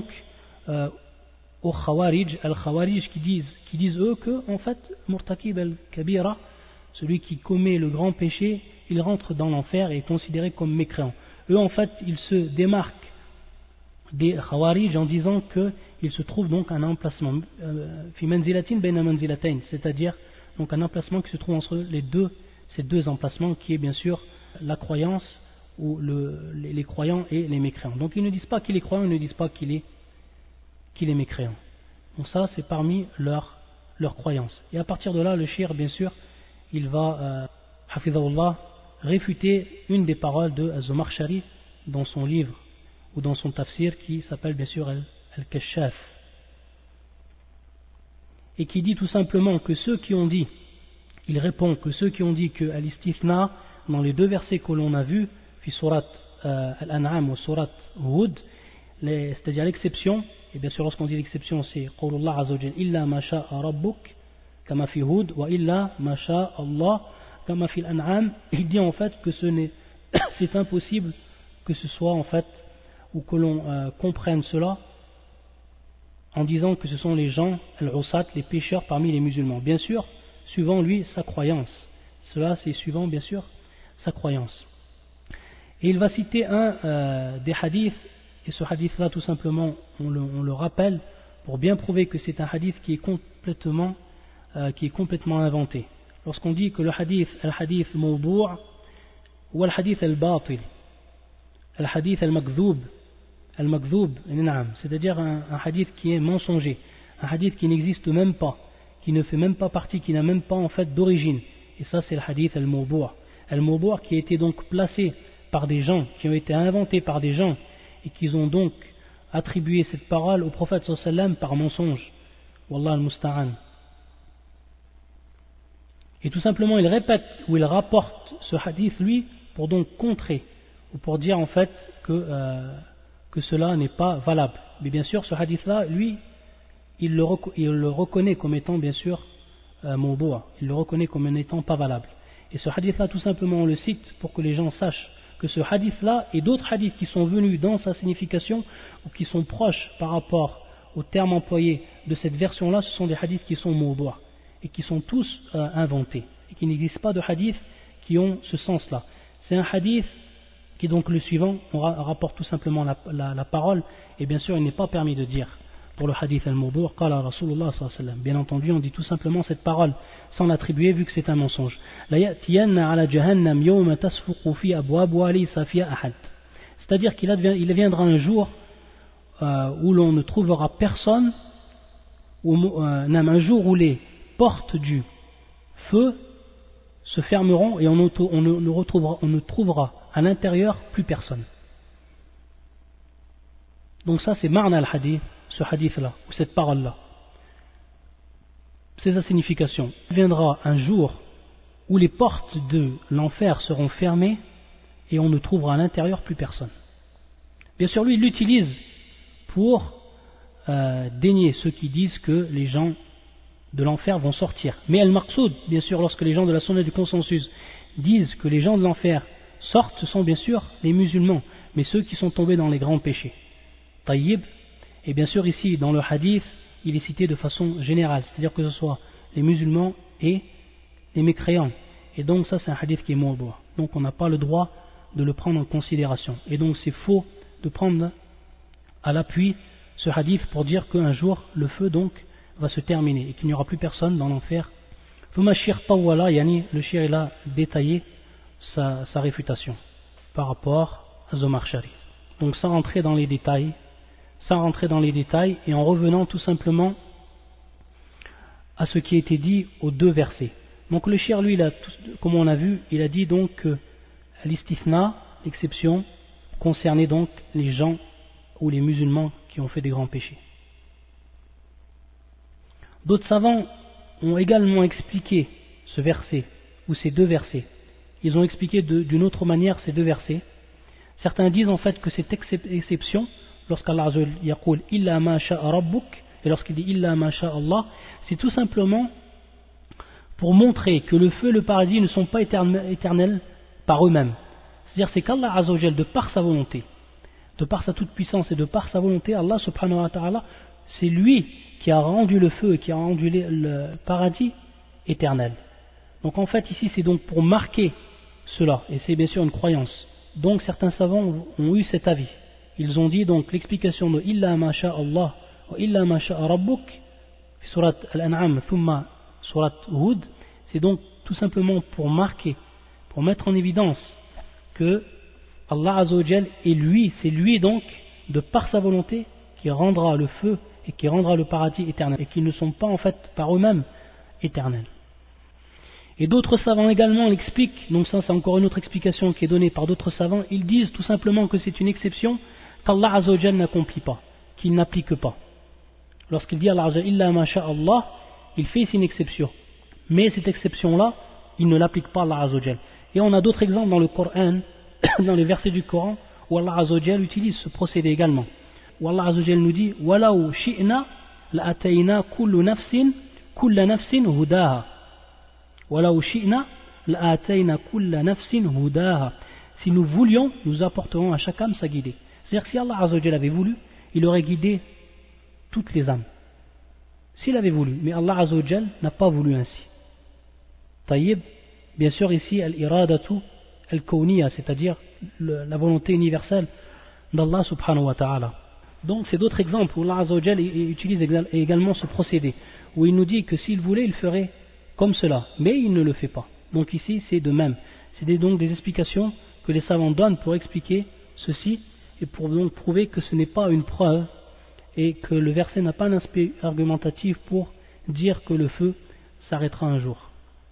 aux Khawarij, al-Khawarij qui disent eux que en fait murtakib al-kabira, celui qui commet le grand péché, il rentre dans l'enfer et est considéré comme mécréant. Eux en fait ils se démarquent des Khawarij en disant qu'il se trouve donc un emplacement fi manzilatin bayna manzilatayn, c'est-à-dire donc un emplacement qui se trouve entre ces deux emplacements, qui est bien sûr la croyance ou les croyants et les mécréants. Donc ils ne disent pas qu'il est croyant, ils ne disent pas qu'il est mécréant. Donc ça c'est parmi leurs croyances. Et à partir de là, le shir bien sûr il va hafidhahullah réfuter une des paroles de Az-Zomarchari dans son livre ou dans son tafsir qui s'appelle bien sûr Al-Kashaf, et qui dit tout simplement que ceux qui ont dit, il répond que ceux qui ont dit que al-istithna dans les deux versets que l'on a vus, fi surat al-An'am ou surat Hud, c'est-à-dire l'exception, et bien sûr lorsqu'on dit l'exception c'est qawlullah azza wa jalla illa ma sha'a rabbuk kama fi Hud wa illa ma sha'a Allah kama fi al-An'am. Il dit en fait que c'est impossible que ce soit en fait, ou que l'on comprenne cela en disant que ce sont les gens, al-Usat, les pécheurs parmi les musulmans. Bien sûr, suivant lui sa croyance. Cela c'est suivant bien sûr sa croyance. Et il va citer un des hadiths, et ce hadith là tout simplement on le rappelle pour bien prouver que c'est un hadith qui est complètement inventé. Lorsqu'on dit que le hadith al-hadith mawdu' ou al-hadith al-batil, al-hadith al-makdhoub, c'est-à-dire un hadith qui est mensonger, un hadith qui n'existe même pas, qui ne fait même pas partie, qui n'a même pas en fait d'origine. Et ça c'est le hadith al-mawdu'. Al-mawdu' qui a été donc placé par des gens, qui ont été inventés par des gens, et qui ont donc attribué cette parole au prophète sallallahu alayhi wa sallam par mensonge. Wallah al-musta'an. Et tout simplement il répète ou il rapporte ce hadith lui pour donc contrer, ou pour dire en fait que cela n'est pas valable. Mais bien sûr ce hadith là lui il le reconnaît comme étant bien sûr mawdu', il le reconnaît comme étant pas valable. Et ce hadith là tout simplement on le cite pour que les gens sachent que ce hadith là et d'autres hadiths qui sont venus dans sa signification ou qui sont proches par rapport au terme employé de cette version-là, ce sont des hadiths qui sont mawdu' et qui sont tous inventés, et qui n'existe pas de hadiths qui ont ce sens-là. C'est un hadith qui est donc le suivant, on rapporte tout simplement la parole, et bien sûr il n'est pas permis de dire pour le hadith al-mawdu' qala Rasulullah sallallahu alayhi wa sallam. Bien entendu on dit tout simplement cette parole sans l'attribuer vu que c'est un mensonge. La ya'tiyanna ala jahannam yawma tasfuqu fi abwabuha laysa fiha ahad. C'est-à-dire qu'il viendra un jour où l'on ne trouvera personne, un jour où les portes du feu se fermeront et on ne trouvera à l'intérieur plus personne. Donc ça c'est ma'na al-hadith, ce hadith-là, ou cette parole-là. C'est sa signification. Il viendra un jour où les portes de l'enfer seront fermées et on ne trouvera à l'intérieur plus personne. Bien sûr, lui, il l'utilise pour dénier ceux qui disent que les gens de l'enfer vont sortir. Mais al-maqsoud, bien sûr, lorsque les gens de la sunna du consensus disent que les gens de l'enfer sortent, ce sont bien sûr les musulmans, mais ceux qui sont tombés dans les grands péchés. Tayyib, et bien sûr ici, dans le hadith, il est cité de façon générale, c'est-à-dire que ce soit les musulmans et les mécréants. Et donc ça c'est un hadith qui est mawdu'. Donc on n'a pas le droit de le prendre en considération. Et donc c'est faux de prendre à l'appui ce hadith pour dire qu'un jour le feu donc va se terminer et qu'il n'y aura plus personne dans l'enfer. Le shir il a détaillé sa réfutation par rapport à Zomarchari. Donc sans rentrer dans les détails et en revenant tout simplement à ce qui a été dit aux deux versets. Donc le shir lui, comme on a vu, il a dit donc que l'istithna, l'exception, concernait donc les gens ou les musulmans qui ont fait des grands péchés. D'autres savants ont également expliqué ce verset, ou ces deux versets. Ils ont expliqué d'une autre manière ces deux versets. Certains disent en fait que cette exception, lorsqu'Allah yaqul illa ma sha'a rabbuk, et lorsqu'il dit illa ma sha'a Allah, c'est tout simplement pour montrer que le feu et le paradis ne sont pas éternels par eux-mêmes. C'est-à-dire c'est qu'Allah Azzawajal, de par sa volonté, de par sa toute puissance et de par sa volonté, Allah subhanahu wa ta'ala, c'est lui qui a rendu le feu et qui a rendu le paradis éternel. Donc en fait ici c'est donc pour marquer cela, et c'est bien sûr une croyance. Donc certains savants ont eu cet avis. Ils ont dit donc l'explication de illa ma sha'a Allah wa illa ma sha'a rabbuk surat al-an'am thumma surat Hud, c'est donc tout simplement pour marquer, pour mettre en évidence que Allah Azzawajal est lui, c'est lui donc de par sa volonté qui rendra le feu et qui rendra le paradis éternel, et qui ne sont pas en fait par eux-mêmes éternels. Et d'autres savants également l'expliquent, donc ça c'est encore une autre explication qui est donnée par d'autres savants, ils disent tout simplement que c'est une exception qu'Allah Azzawajal n'accomplit pas, qu'il n'applique pas. Lorsqu'il dit Allah Azzawajal illa ma sha'a Allah, il fait ici une exception, mais cette exception-là, il ne l'applique pas à Allah Azzawajal. Et on a d'autres exemples dans le Coran, dans les versets du Coran, où Allah Azzawajal utilise ce procédé également. Où Allah Azzawajal nous dit وَلَوْ شِئْنَا لَأَتَيْنَا كُلَّ نَفْسٍ هُدَاهَا وَلَوْ شِئْنَا لَأَتَيْنَا كُلَّ نَفْسٍ هُدَاهَا. Si nous voulions, nous apporterons à chaque âme sa guidée. C'est-à-dire que si Allah Azzawajal avait voulu, il aurait guidé toutes les âmes. S'il avait voulu, mais Allah Azzawajal n'a pas voulu ainsi. Taïb, bien sûr ici, al-iradatu al-kawniya, c'est-à-dire la volonté universelle d'Allah subhanahu wa ta'ala. Donc c'est d'autres exemples où Allah Azzawajal utilise également ce procédé, où il nous dit que s'il voulait, il ferait comme cela, mais il ne le fait pas. Donc ici c'est de même. C'est donc des explications que les savants donnent pour expliquer ceci, et pour donc prouver que ce n'est pas une preuve, et que le verset n'a pas un aspect argumentatif pour dire que le feu s'arrêtera un jour.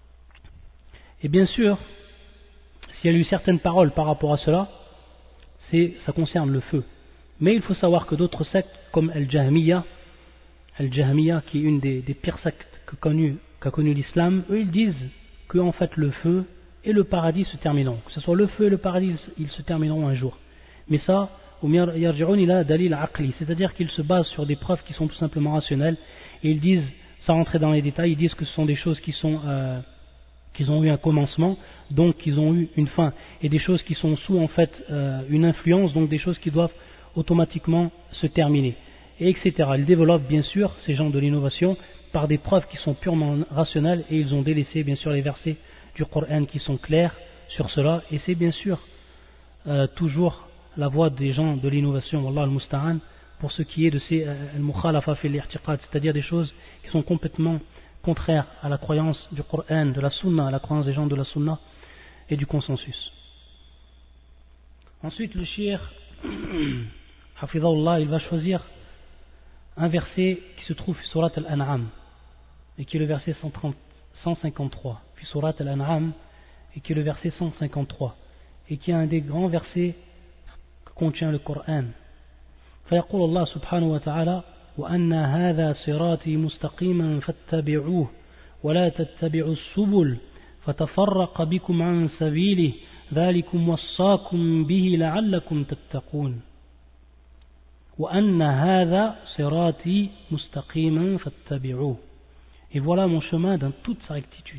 Et bien sûr, s'il y a eu certaines paroles par rapport à cela, ça concerne le feu. Mais il faut savoir que d'autres sectes, comme Al-Jahmiya, qui est une des pires sectes qu'a connu l'islam, eux ils disent que en fait le feu et le paradis se termineront. Que ce soit le feu et le paradis, ils se termineront un jour. Mais ça, il a dalil aqli, c'est-à-dire qu'ils se basent sur des preuves qui sont tout simplement rationnelles, et ils disent, sans rentrer dans les détails, ils disent que ce sont des choses qu'ils ont eu un commencement, donc qu'ils ont eu une fin, et des choses qui sont sous en fait une influence, donc des choses qui doivent automatiquement se terminer. et etc. Ils développent bien sûr ces gens de l'innovation par des preuves qui sont purement rationnelles, et ils ont délaissé bien sûr les versets du Coran qui sont clairs sur cela, et c'est bien sûr toujours la voie des gens de l'innovation, wallah al-musta'an, pour ce qui est de ces al-mukhalafa fil i'tiqad, c'est-à-dire des choses qui sont complètement contraires à la croyance du Coran, de la sunna, à la croyance des gens de la sunna et du consensus. Ensuite, le shir hafidhahullah, il va choisir un verset qui se trouve sur Surat al-An'am, et qui est le verset 153, puis Surat al-An'am, et qui est le verset 153, et qui est un des grands versets que contient le Coran. فيقول الله سبحانه وتعالى وأن هذا صراطي مستقيما فاتبعوه ولا تتبعوا السبل فتفرق بكم عن سبيله ذلكم وصاكم به لعلكم تتقون وأن هذا صراطي مستقيما فاتبعوه. Et voilà mon chemin dans toute sa rectitude.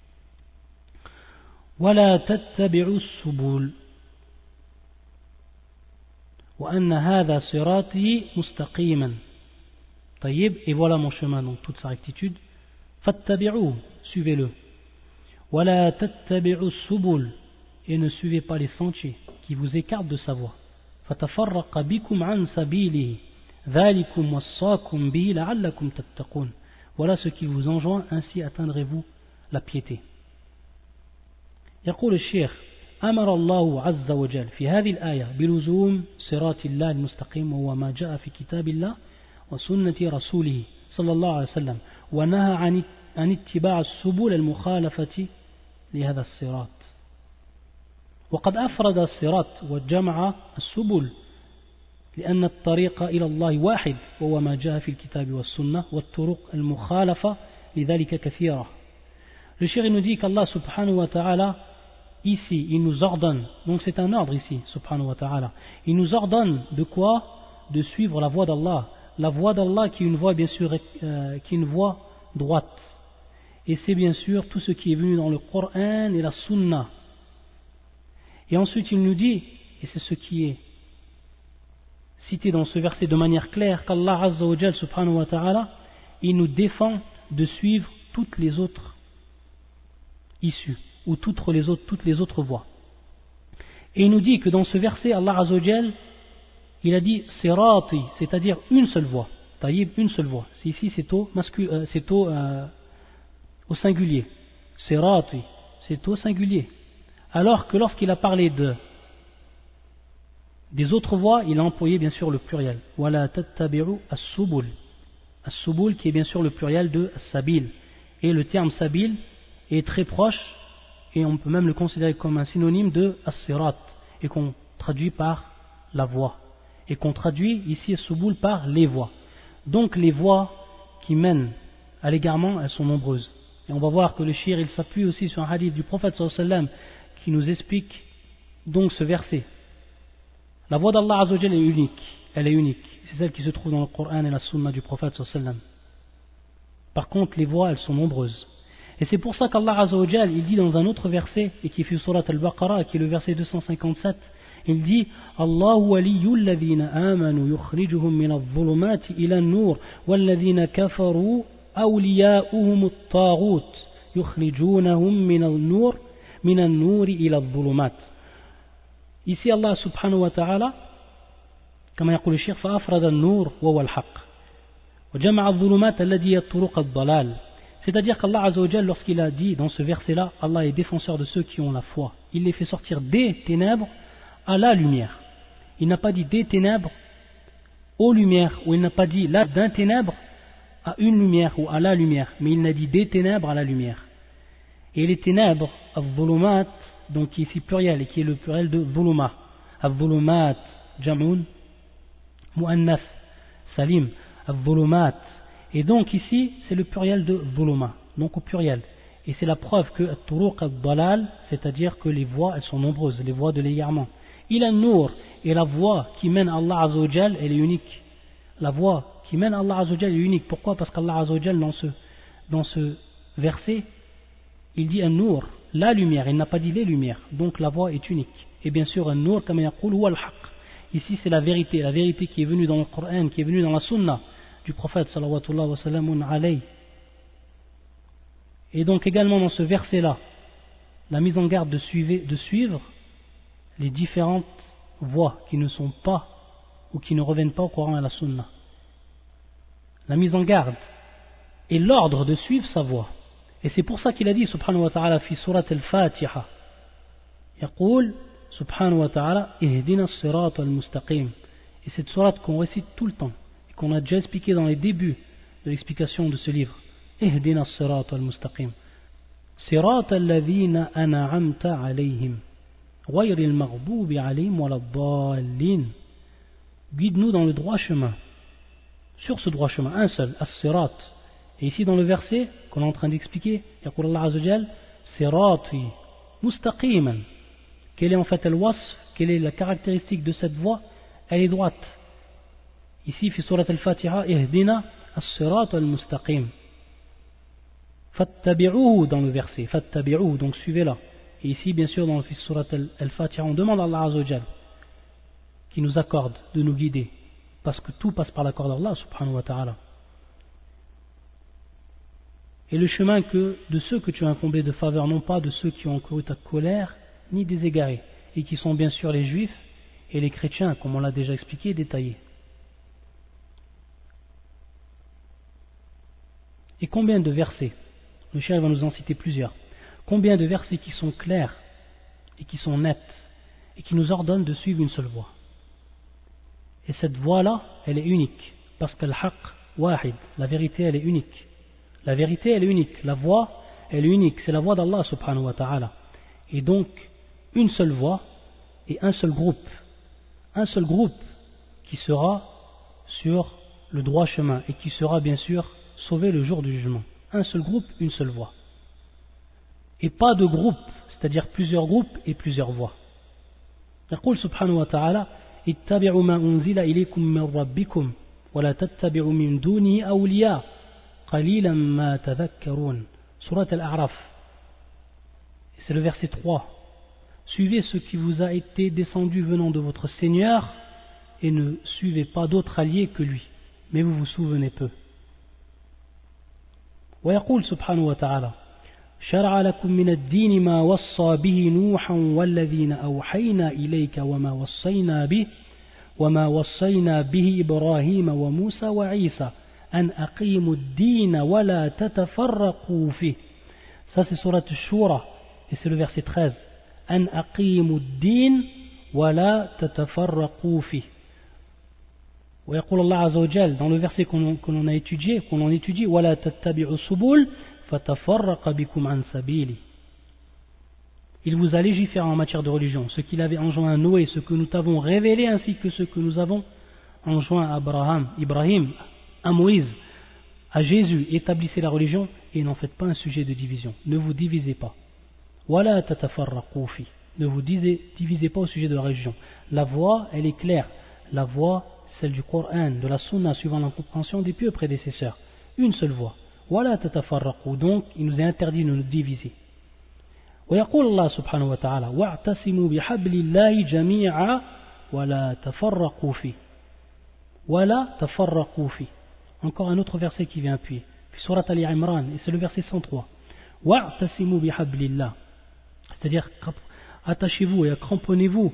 ولا تتبعوا السبل وأن هذا صراطي مستقيما. طيب, et voilà mon chemin dans toute sa rectitude. فاتبعوه, suivez-le. ولا تتبعوا السبل, et ne suivez pas les sentiers qui vous écartent de sa voie. فتفرق بكم عن سبيله ذلكم وصاكم به لعلكم تتقون. Voilà ce qui vous enjoint, ainsi atteindrez-vous la piété. يقول الشيخ أمر الله عز وجل في هذه الآية بلزوم صراط الله المستقيم وهو ما جاء في كتاب الله وسنة رسوله صلى الله عليه وسلم ونهى عن اتباع السبل المخالفة لهذا الصراط. وقد أفرد الصراط وجمع السبل لأن الطريق إلى الله واحد وهو ما جاء في الكتاب والسنة والطرق المخالفة لذلك كثيرة. Le cheikh nous dit qu'Allah subhanahu wa ta'ala ici, il nous ordonne, donc c'est un ordre ici, subhanahu wa ta'ala, il nous ordonne de quoi? De suivre la voie d'Allah. La voie d'Allah qui est une voie bien sûr, qui est une voie droite. Et c'est bien sûr tout ce qui est venu dans le Coran et la Sunna. Et ensuite il nous dit, et c'est ce qui est cité dans ce verset de manière claire, qu'Allah Azza wa Jal subhanahu wa ta'ala, il nous défend de suivre toutes les autres issues, ou toutes les autres voies. Et il nous dit que dans ce verset, Allah Azza wa Jal, il a dit sirati, c'est-à-dire une seule voie. Taïb, une seule voie. Ici c'est au singulier. Sirati, c'est au singulier. Alors que lorsqu'il a parlé des autres voies, il a employé bien sûr le pluriel. Wala tattabi'u as-subul. As-subul qui est bien sûr le pluriel de as-sabil. Et le terme sabil est très proche, et on peut même le considérer comme un synonyme de as-sirat, et qu'on traduit par la voie. Et qu'on traduit ici as-subul par les voies. Donc les voies qui mènent à l'égarement, elles sont nombreuses. Et on va voir que le shir, il s'appuie aussi sur un hadith du prophète sallallahu alayhi wa sallam qui nous explique donc ce verset. La voie d'Allah Azza wa Jalla est unique, elle est unique. C'est celle qui se trouve dans le Coran et la Sunna du prophète sallallahu alayhi wa sallam. Par contre, les voies, elles sont nombreuses. Et c'est pour ça qu'Allah Azza wa Jalla, il dit dans un autre verset, et qui fait surat al-Baqarah, qui est le verset 257, il dit Allahu waliyyu alladhina amanu yukhrijuhum min adh-dhulumati ila an-nur walladhina kafaru awliya'uhum at-taghut yukhrijunahum min an-nur ila adh-dhulumat. Ici Allah subhanahu wa ta'ala, كما يقول الشيخ فأفرد النور وهو الحق وجمع الظلمات التي هي الطرق الضلال. C'est-à-dire qu'Allah Azza wa Jal, lorsqu'il a dit dans ce verset-là, Allah est défenseur de ceux qui ont la foi. Il les fait sortir des ténèbres à la lumière. Il n'a pas dit des ténèbres aux lumières, ou il n'a pas dit là d'un ténèbre à une lumière ou à la lumière, mais il n'a dit des ténèbres à la lumière. Et les ténèbres, al-dhulumat, donc qui est ici pluriel et qui est le pluriel de dhuluma. Al-dhulumat, jam'un, mu'annaf, salim, al-dhulumat. Et donc ici, c'est le pluriel de dhuluma, donc au pluriel. Et c'est la preuve que al-turuq al-dalal, c'est-à-dire que les voies, elles sont nombreuses, les voies de l'égarement. Il a nour, et la voie qui mène à Allah Azza wa Jal, elle est unique. La voie qui mène à Allah Azza wa Jal est unique. Pourquoi? Parce qu'Allah Azza wa Jal, dans ce verset, il dit an-nour, la lumière, il n'a pas dit les lumières. Donc la voie est unique. Et bien sûr, an-nour, comme yaqul, huwa al-haq. Ici c'est la vérité qui est venue dans le Coran, qui est venue dans la Sunna du prophète sallallahu wa sallam alayhi. Et donc également dans ce verset-là, la mise en garde de suivre les différentes voies qui ne sont pas ou qui ne reviennent pas au Coran et à la Sunna. La mise en garde et l'ordre de suivre sa voie. Et c'est pour ça qu'il a dit subhanahu wa ta'ala fi surat al-Fatiha, يقول subhanahu wa ta'ala اهدنا الصراط المستقيم. Et cette sourate qu'on récite tout le temps et qu'on a déjà expliqué dans les débuts de l'explication de ce livre, اهدنا الصراط المستقيم صراط الذين أنعمت عليهم غير المغضوب عليهم ولا الضالين. Guide-nous dans le droit chemin, sur ce droit chemin, un seul, as-sirat. Et ici dans le verset qu'on est en train d'expliquer, يقول الله عز وجل صراطي مستقيما. Quelle est en fait al-wasf, quelle est la caractéristique de cette voie? Elle est droite. Ici, في سورة الفاتحة اهدنا الصراط المستقيم. فاتبعوه dans le verset, فاتبعوه, donc suivez-la. Et ici, bien sûr, dans le surat al-Fatiha, on demande à Allah Azza wa Jal qui nous accorde de nous guider, parce que tout passe par l'accord d'Allah subhanahu wa ta'ala. Et le chemin de ceux que tu as comblés de faveur, non pas de ceux qui ont encouru ta colère, ni des égarés, et qui sont bien sûr les juifs et les chrétiens, comme on l'a déjà expliqué et détaillé. Et combien de versets, le cheikh va nous en citer plusieurs, combien de versets qui sont clairs et qui sont nets et qui nous ordonnent de suivre une seule voie. Et cette voie-là, elle est unique, parce que al-haq wahid, la vérité elle est unique. La vérité elle est unique, la voie elle est unique, c'est la voie d'Allah subhanahu wa ta'ala. Et donc, une seule voie et un seul groupe qui sera sur le droit chemin et qui sera bien sûr sauvé le jour du jugement. Un seul groupe, une seule voie. Et pas de groupe, c'est-à-dire plusieurs groupes et plusieurs voies. يقول سبحانه وتعالى اتبعوا ما أنزل إليكم من ربكم ولا تتبعوا من دونه أولياء قليلا ما تذكرون. Surat al-A'raf. C'est le verset 3. Suivez ce qui vous a été descendu venant de votre Seigneur et ne suivez pas d'autres alliés que lui, mais vous vous souvenez peu. ويقول سبحانه وتعالى شرع لكم من الدين ما وصى به نوحا والذين أوحينا إليك وما وصينا به إبراهيم وموسى وعيسى أن أقيموا الدين ولا تتفرقوا فيه. Ça c'est surat al-Shura et c'est le verset 13. أن أقيموا الدين ولا تتفرقوا فيه. ويقول الله عز وجل dans le verset qu'on a étudié, ولا تتبعوا السبل فتفرق بكم عن سبيلي. Il vous a légiféré en matière de religion, ce qu'il avait enjoint à Noé, ce que nous t'avons révélé, ainsi que ce que nous avons enjoint à Ibrahim, à Moïse, à Jésus. Établissez la religion et n'en faites pas un sujet de division. Ne vous divisez pas. ولا تتفرقوا فيه. Ne vous divisez pas au sujet de la religion. La voie, elle est claire. La voie, celle du Coran, de la Sunna, suivant la compréhension des pieux prédécesseurs. Une seule voie. ولا تتفرقوا. Donc, il nous est interdit de nous diviser. ويقول الله سبحانه وتعالى واعتصموا بحبل الله جميعا ولا تفرقوا فيه. ولا تفرقوا فيه. Encore un autre verset qui vient appuyer. Surat Ali Imran, et c'est le verset 103. واعتصموا بحبل الله. C'est-à-dire, attachez-vous et cramponnez-vous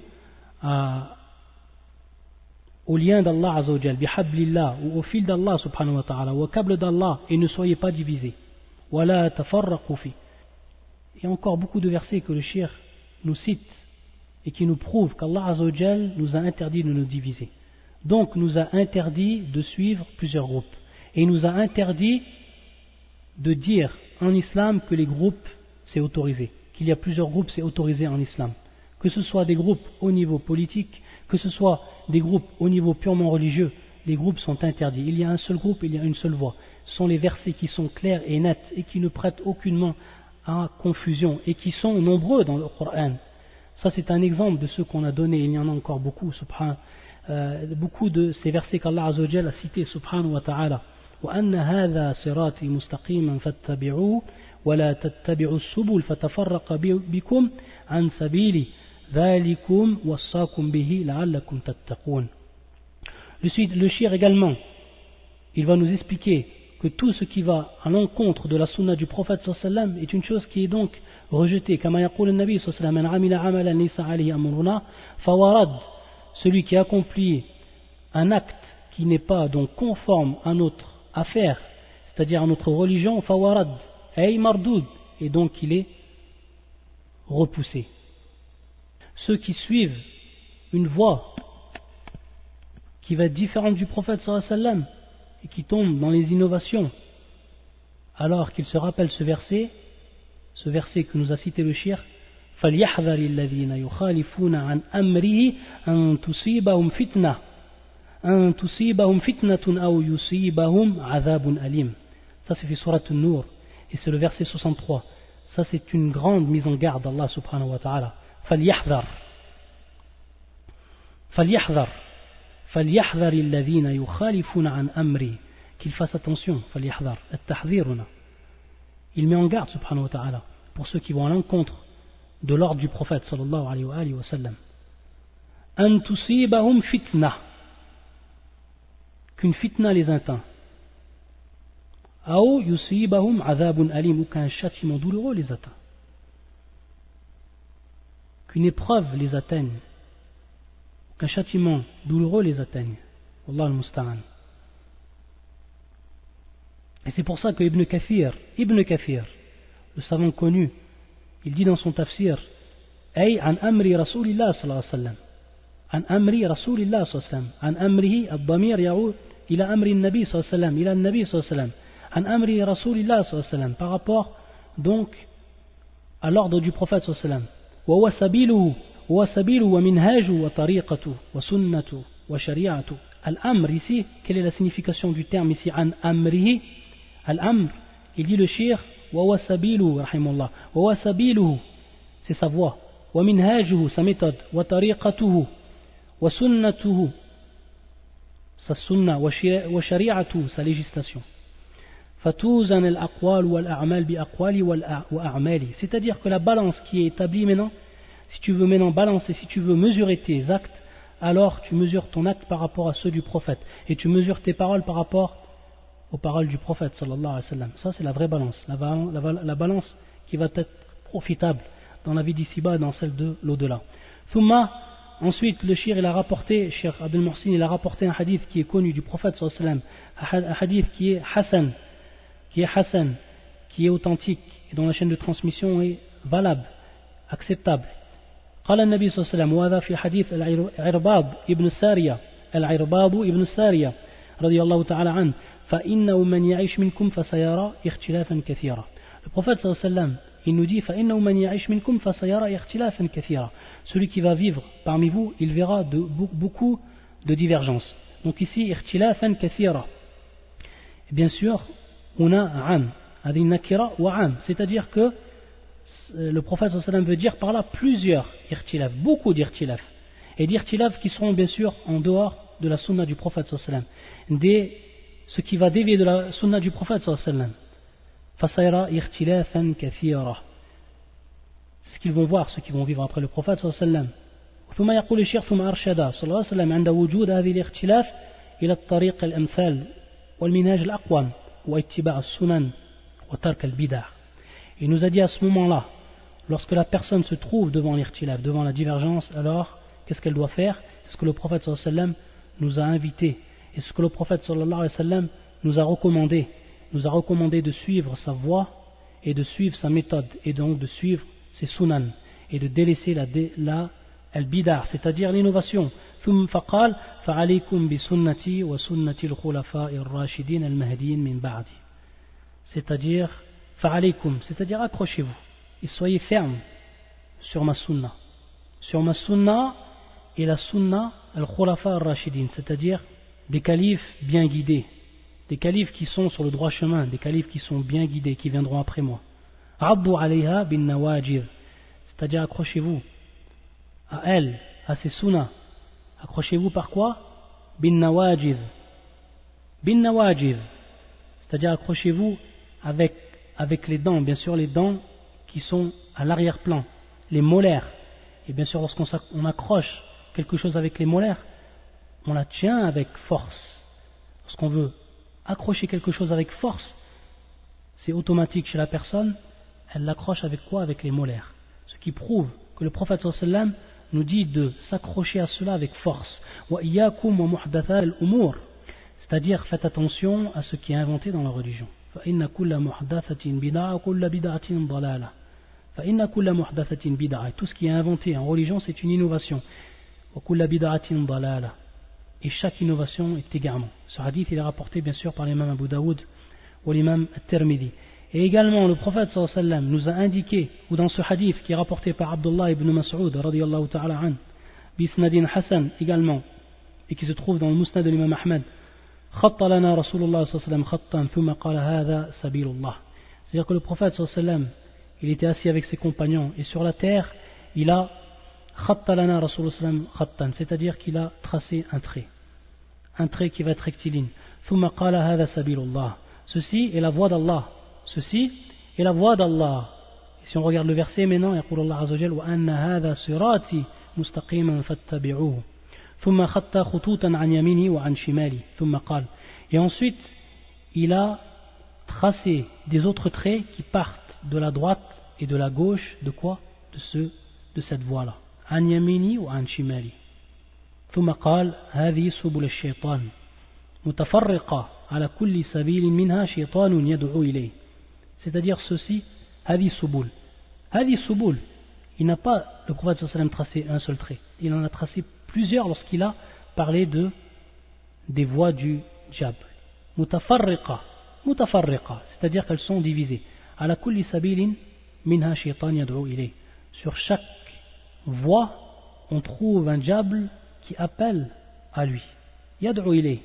au lien d'Allah Azza wa Jal, bihablillah, ou au fil d'Allah subhanahu wa ta'ala, ou au câble d'Allah, et ne soyez pas divisés. Wala tafarraqu fi. Il y a encore beaucoup de versets que le cheikh nous cite et qui nous prouvent qu'Allah Azza wa Jal nous a interdit de nous diviser. Donc, nous a interdit de suivre plusieurs groupes. Et il nous a interdit de dire en islam que les groupes, c'est autorisé. Qu'il y a plusieurs groupes, c'est autorisé en islam. Que ce soit des groupes au niveau politique, que ce soit des groupes au niveau purement religieux, les groupes sont interdits. Il y a un seul groupe, il y a une seule voie. Ce sont les versets qui sont clairs et nets et qui ne prêtent aucunement à confusion et qui sont nombreux dans le Coran. Ça c'est un exemple de ceux qu'on a donné, il y en a encore beaucoup, beaucoup de ces versets qu'Allah Azza wa Jalla a cités, subhanahu wa ta'ala. وَأَنَّ هَذَا صِرَاطِي مُسْتَقِيمًا فَاتَّبِعُوهُ وَلَا تَتَّبِعُوا السُّبُلَ فَتَفَرَّقَ بِكُمْ عَنْ سَبِيلِهِ ذَلِكُمْ وَصَّاكُمْ بِهِ لَعَلَّكُمْ تَتَّقُونَ. Le shir également, il va nous expliquer que tout ce qui va à l'encontre de la sunna du prophète sallallahu alayhi wa sallam est une chose qui est donc rejetée. Comme يقول النبي صلى الله عليه وسلم من عمل عملا ليس عليه أمرنا فورد, celui qui accomplit un acte qui n'est pas donc conforme à notre affaire, c'est-à-dire à notre religion, fawarad, ay mardoud, et donc il est repoussé. Ceux qui suivent une voie qui va être différente du prophète sallallahu alayhi wa sallam et qui tombent dans les innovations, alors qu'ils se rappellent ce verset que nous a cité le shir, فَلْيَحْذَرِ الَّذِينَ يُخَالِفُونَ عَنْ أَمْرِهِ أَن تُصِيبَهُمْ فِتْنَةٌ أَوْ يُصِيبَهُمْ عَذَابٌ أَلِيمٌ. Ça c'est Surat An-Nur et c'est le verset 63. Ça c'est une grande mise en garde d'Allah subhanahu wa ta'ala. فَلْيَحْذَرِ الَّذِينَ يُخَالِفُونَ عَنْ أَمْرِهِ, qu'ils fassent attention. فَلْيَحْذَرِ التحذير هنا. Il met en garde subhanahu wa ta'ala pour ceux qui vont à l'encontre de l'ordre du prophète sallallahu alayhi wa sallam. أَن تُصِيبَهُمْ فِتْنَةٌ, qu'une fitna les atteint. أَوْ يُصِيبَهُمْ عَذَابٌ أَلِيمٌ, ou qu'un châtiment douloureux les atteint. Qu'une épreuve les atteigne, qu'un châtiment douloureux les atteigne. Wallah al-Musta'an. Et c'est pour ça que Ibn Kathir, le savant connu, il dit dans son tafsir, ay an amri Rasulillah sallallahu alayhi wa sallam, an amri Rasulillah sallallahu alayhi wa sallam, an amrihi ad-damir ya'ud ila amri nabi sallallahu alayhi wa sallam, ila nabi sallallahu alayhi wa sallam, an amri Rasulillah sallallahu alayhi wa sallam, par rapport donc à l'ordre du prophète sallallahu alayhi wa sallam. وهو سبيله ومنهاجه وطريقته وسنته وشريعته. Al-Amr ici, quelle est la signification du terme ici, an amrihi? Al-Amr, il dit le shir, وهو سبيله رحمه الله, وهو سبيله, c'est sa voie, ومنهاجه, sa méthode, وطريقته, وسنته, sa sunna, وشريعته, sa législation. فَتُوزَنَ الْأَقْوَالُ وَالْأَعْمَالِ بِأَقْوَالِ وَأَعْمَالِ. C'est-à-dire que la balance qui est établie maintenant, si tu veux maintenant balancer, si tu veux mesurer tes actes, alors tu mesures ton acte par rapport à ceux du prophète, et tu mesures tes paroles par rapport aux paroles du prophète sallallahu alayhi wa sallam. Ça c'est la vraie balance, la balance qui va être profitable dans la vie d'ici-bas et dans celle de l'au-delà. Thumma, ensuite le shir il a rapporté, Cheikh Abdel Mohsin il a rapporté un hadith qui est connu du prophète sallallahu alayhi wa sallam, un hadith qui est Hassan, qui est authentique et dont la chaîne de transmission est valable, acceptable. قال النبي صلى الله عليه وسلم, وهذا في حديث العرباض ابن السارية رضي الله تعالى عنه, فإنه من يعيش منكم فسيرى اختلافا كثيرا. Le prophète صلى الله عليه وسلم, il nous dit, فإنه من يعيش منكم فسيرى اختلافا كثيرا. Celui qui va vivre parmi vous, il verra beaucoup de divergences. Donc ici, اختلافا كثيرا. Bien sûr, on a am, adin nakira wa am, c'est-à-dire que le prophète sallallahu alayhi wa sallam veut dire par là plusieurs irtilaf, beaucoup d'irtilaf, et d'irtilaf qui seront bien sûr en dehors de la sunna du prophète sallallahu alayhi wa sallam, ce qui va dévier de la sunna du prophète sallallahu alayhi wa sallam. Fasayra irtilafan kathira, c'est ce qu'ils vont voir, ceux qui vont vivre après le prophète sallallahu alayhi wa sallam. ثم يقول الشيخ ثم أرشد صلى الله عليه وسلم عند وجود هذه الاختلاف إلى الطريق الأمثال والمنهاج الأقوم واتباع السنن وترك البدع. Il nous a dit à ce moment-là, lorsque la personne se trouve devant l'irtilaf, devant la divergence, alors qu'est-ce qu'elle doit faire? C'est ce que le prophète sallallahu alayhi wa sallam nous a invité, et ce que le prophète sallallahu alayhi wa sallam nous a recommandé de suivre sa voie et de suivre sa méthode, et donc de suivre ses sunan et de délaisser la al-bid'a, c'est-à-dire l'innovation. ثم فقال فعليكم بسنتي وسنة الخلفاء الراشدين المهديين من بعدي, c'est-à-dire فعليكم, c'est-à-dire accrochez-vous et soyez fermes sur ma sunna et la sunna al-khulafa al-rashidin, c'est-à-dire des califes bien guidés, des califes qui sont sur le droit chemin, des califes qui sont bien guidés, qui viendront après moi. عضوا عليها بالنواجذ, c'est-à-dire accrochez-vous à elle, à ces sunnas. Accrochez-vous par quoi? Bin nawajid, c'est-à-dire accrochez-vous avec les dents, bien sûr les dents qui sont à l'arrière-plan, les molaires, Et bien sûr, lorsqu'on accroche quelque chose avec les molaires, on la tient avec force. Lorsqu'on veut accrocher quelque chose avec force, c'est automatique chez la personne, elle l'accroche avec quoi? Avec les molaires. Ce qui prouve que le prophète sallallahu alayhi wa sallam nous dit de s'accrocher à cela avec force. وَإِيَّاكُمْ وَمُحْدَثَاتِ الْأُمُورِ, c'est-à-dire faites attention à ce qui est inventé dans la religion. فَإِنَّ كُلَّ مُحْدَثَةٍ بِدْعَةٍ وَكُلَّ بِدْعَةٍ ضَلَالَةٍ. فَإِنَّ كُلَّ مُحْدَثَةٍ بِدْعَةٍ, tout ce qui est inventé en religion c'est une innovation. وَكُلَّ بِدْعَةٍ ضَلَالَةٍ, et chaque innovation est égarement. Ce hadith il est rapporté bien sûr par l'imam Abu Daoud ou l'imam At-Tirmidhi. Et également le prophète sallallahu alayhi wa sallam nous a indiqué, ou dans ce hadith qui est rapporté par Abdullah ibn Mas'ud radiyallahu ta'ala an, bisnadin Hassan également, et qui se trouve dans le Musnad de l'imam Ahmed, khatta lana Rasulullah sallallahu alayhi wa sallam khattan thumma qala hadha sabilullah. C'est-à-dire que le prophète sallallahu alayhi wa sallam, il était assis avec ses compagnons et sur la terre il a khatta lana Rasulullah sallallahu alayhi wa sallam khattan, c'est-à-dire qu'il a tracé un trait qui va être rectiligne. Thumma qala hadha sabilullah, ceci est la voie d'Allah. Ceci est la voie d'Allah. Et si on regarde le verset maintenant, يقول الله عز وجل وأن هذا صراطي مستقيما فاتبعوه ثم خط خطوطا عن يمينه وعن شماله ثم قال. Et ensuite, il a tracé des autres traits qui partent de la droite et de la gauche de quoi? De cette voie-là. عن يمينه وعن شماله. ثم قال هذه سبل الشيطان متفرقة على كل سبيل منها شيطان يدعو إليه. C'est-à-dire ceci, Hadi Subul. Hadi Subul, il n'a pas, le prophète sallallahu alayhi wa sallam, tracé un seul trait. Il en a tracé plusieurs lorsqu'il a parlé des voies du diable. Mutafarriqa, c'est-à-dire qu'elles sont divisées. Ala kulli sabilin minha shaytan yad'u ilay. Sur chaque voie, on trouve un diable qui appelle à lui. Yad'u ilay.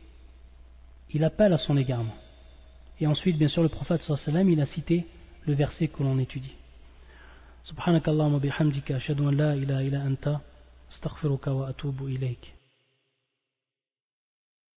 Il appelle à son égarement. Et ensuite, bien sûr, le prophète sallallahu alayhi wa sallam, il a cité le verset que l'on étudie. Subhanakallahumma bihamdika ashhadu an la ilaha illa anta astaghfiruka wa atubu ilayk.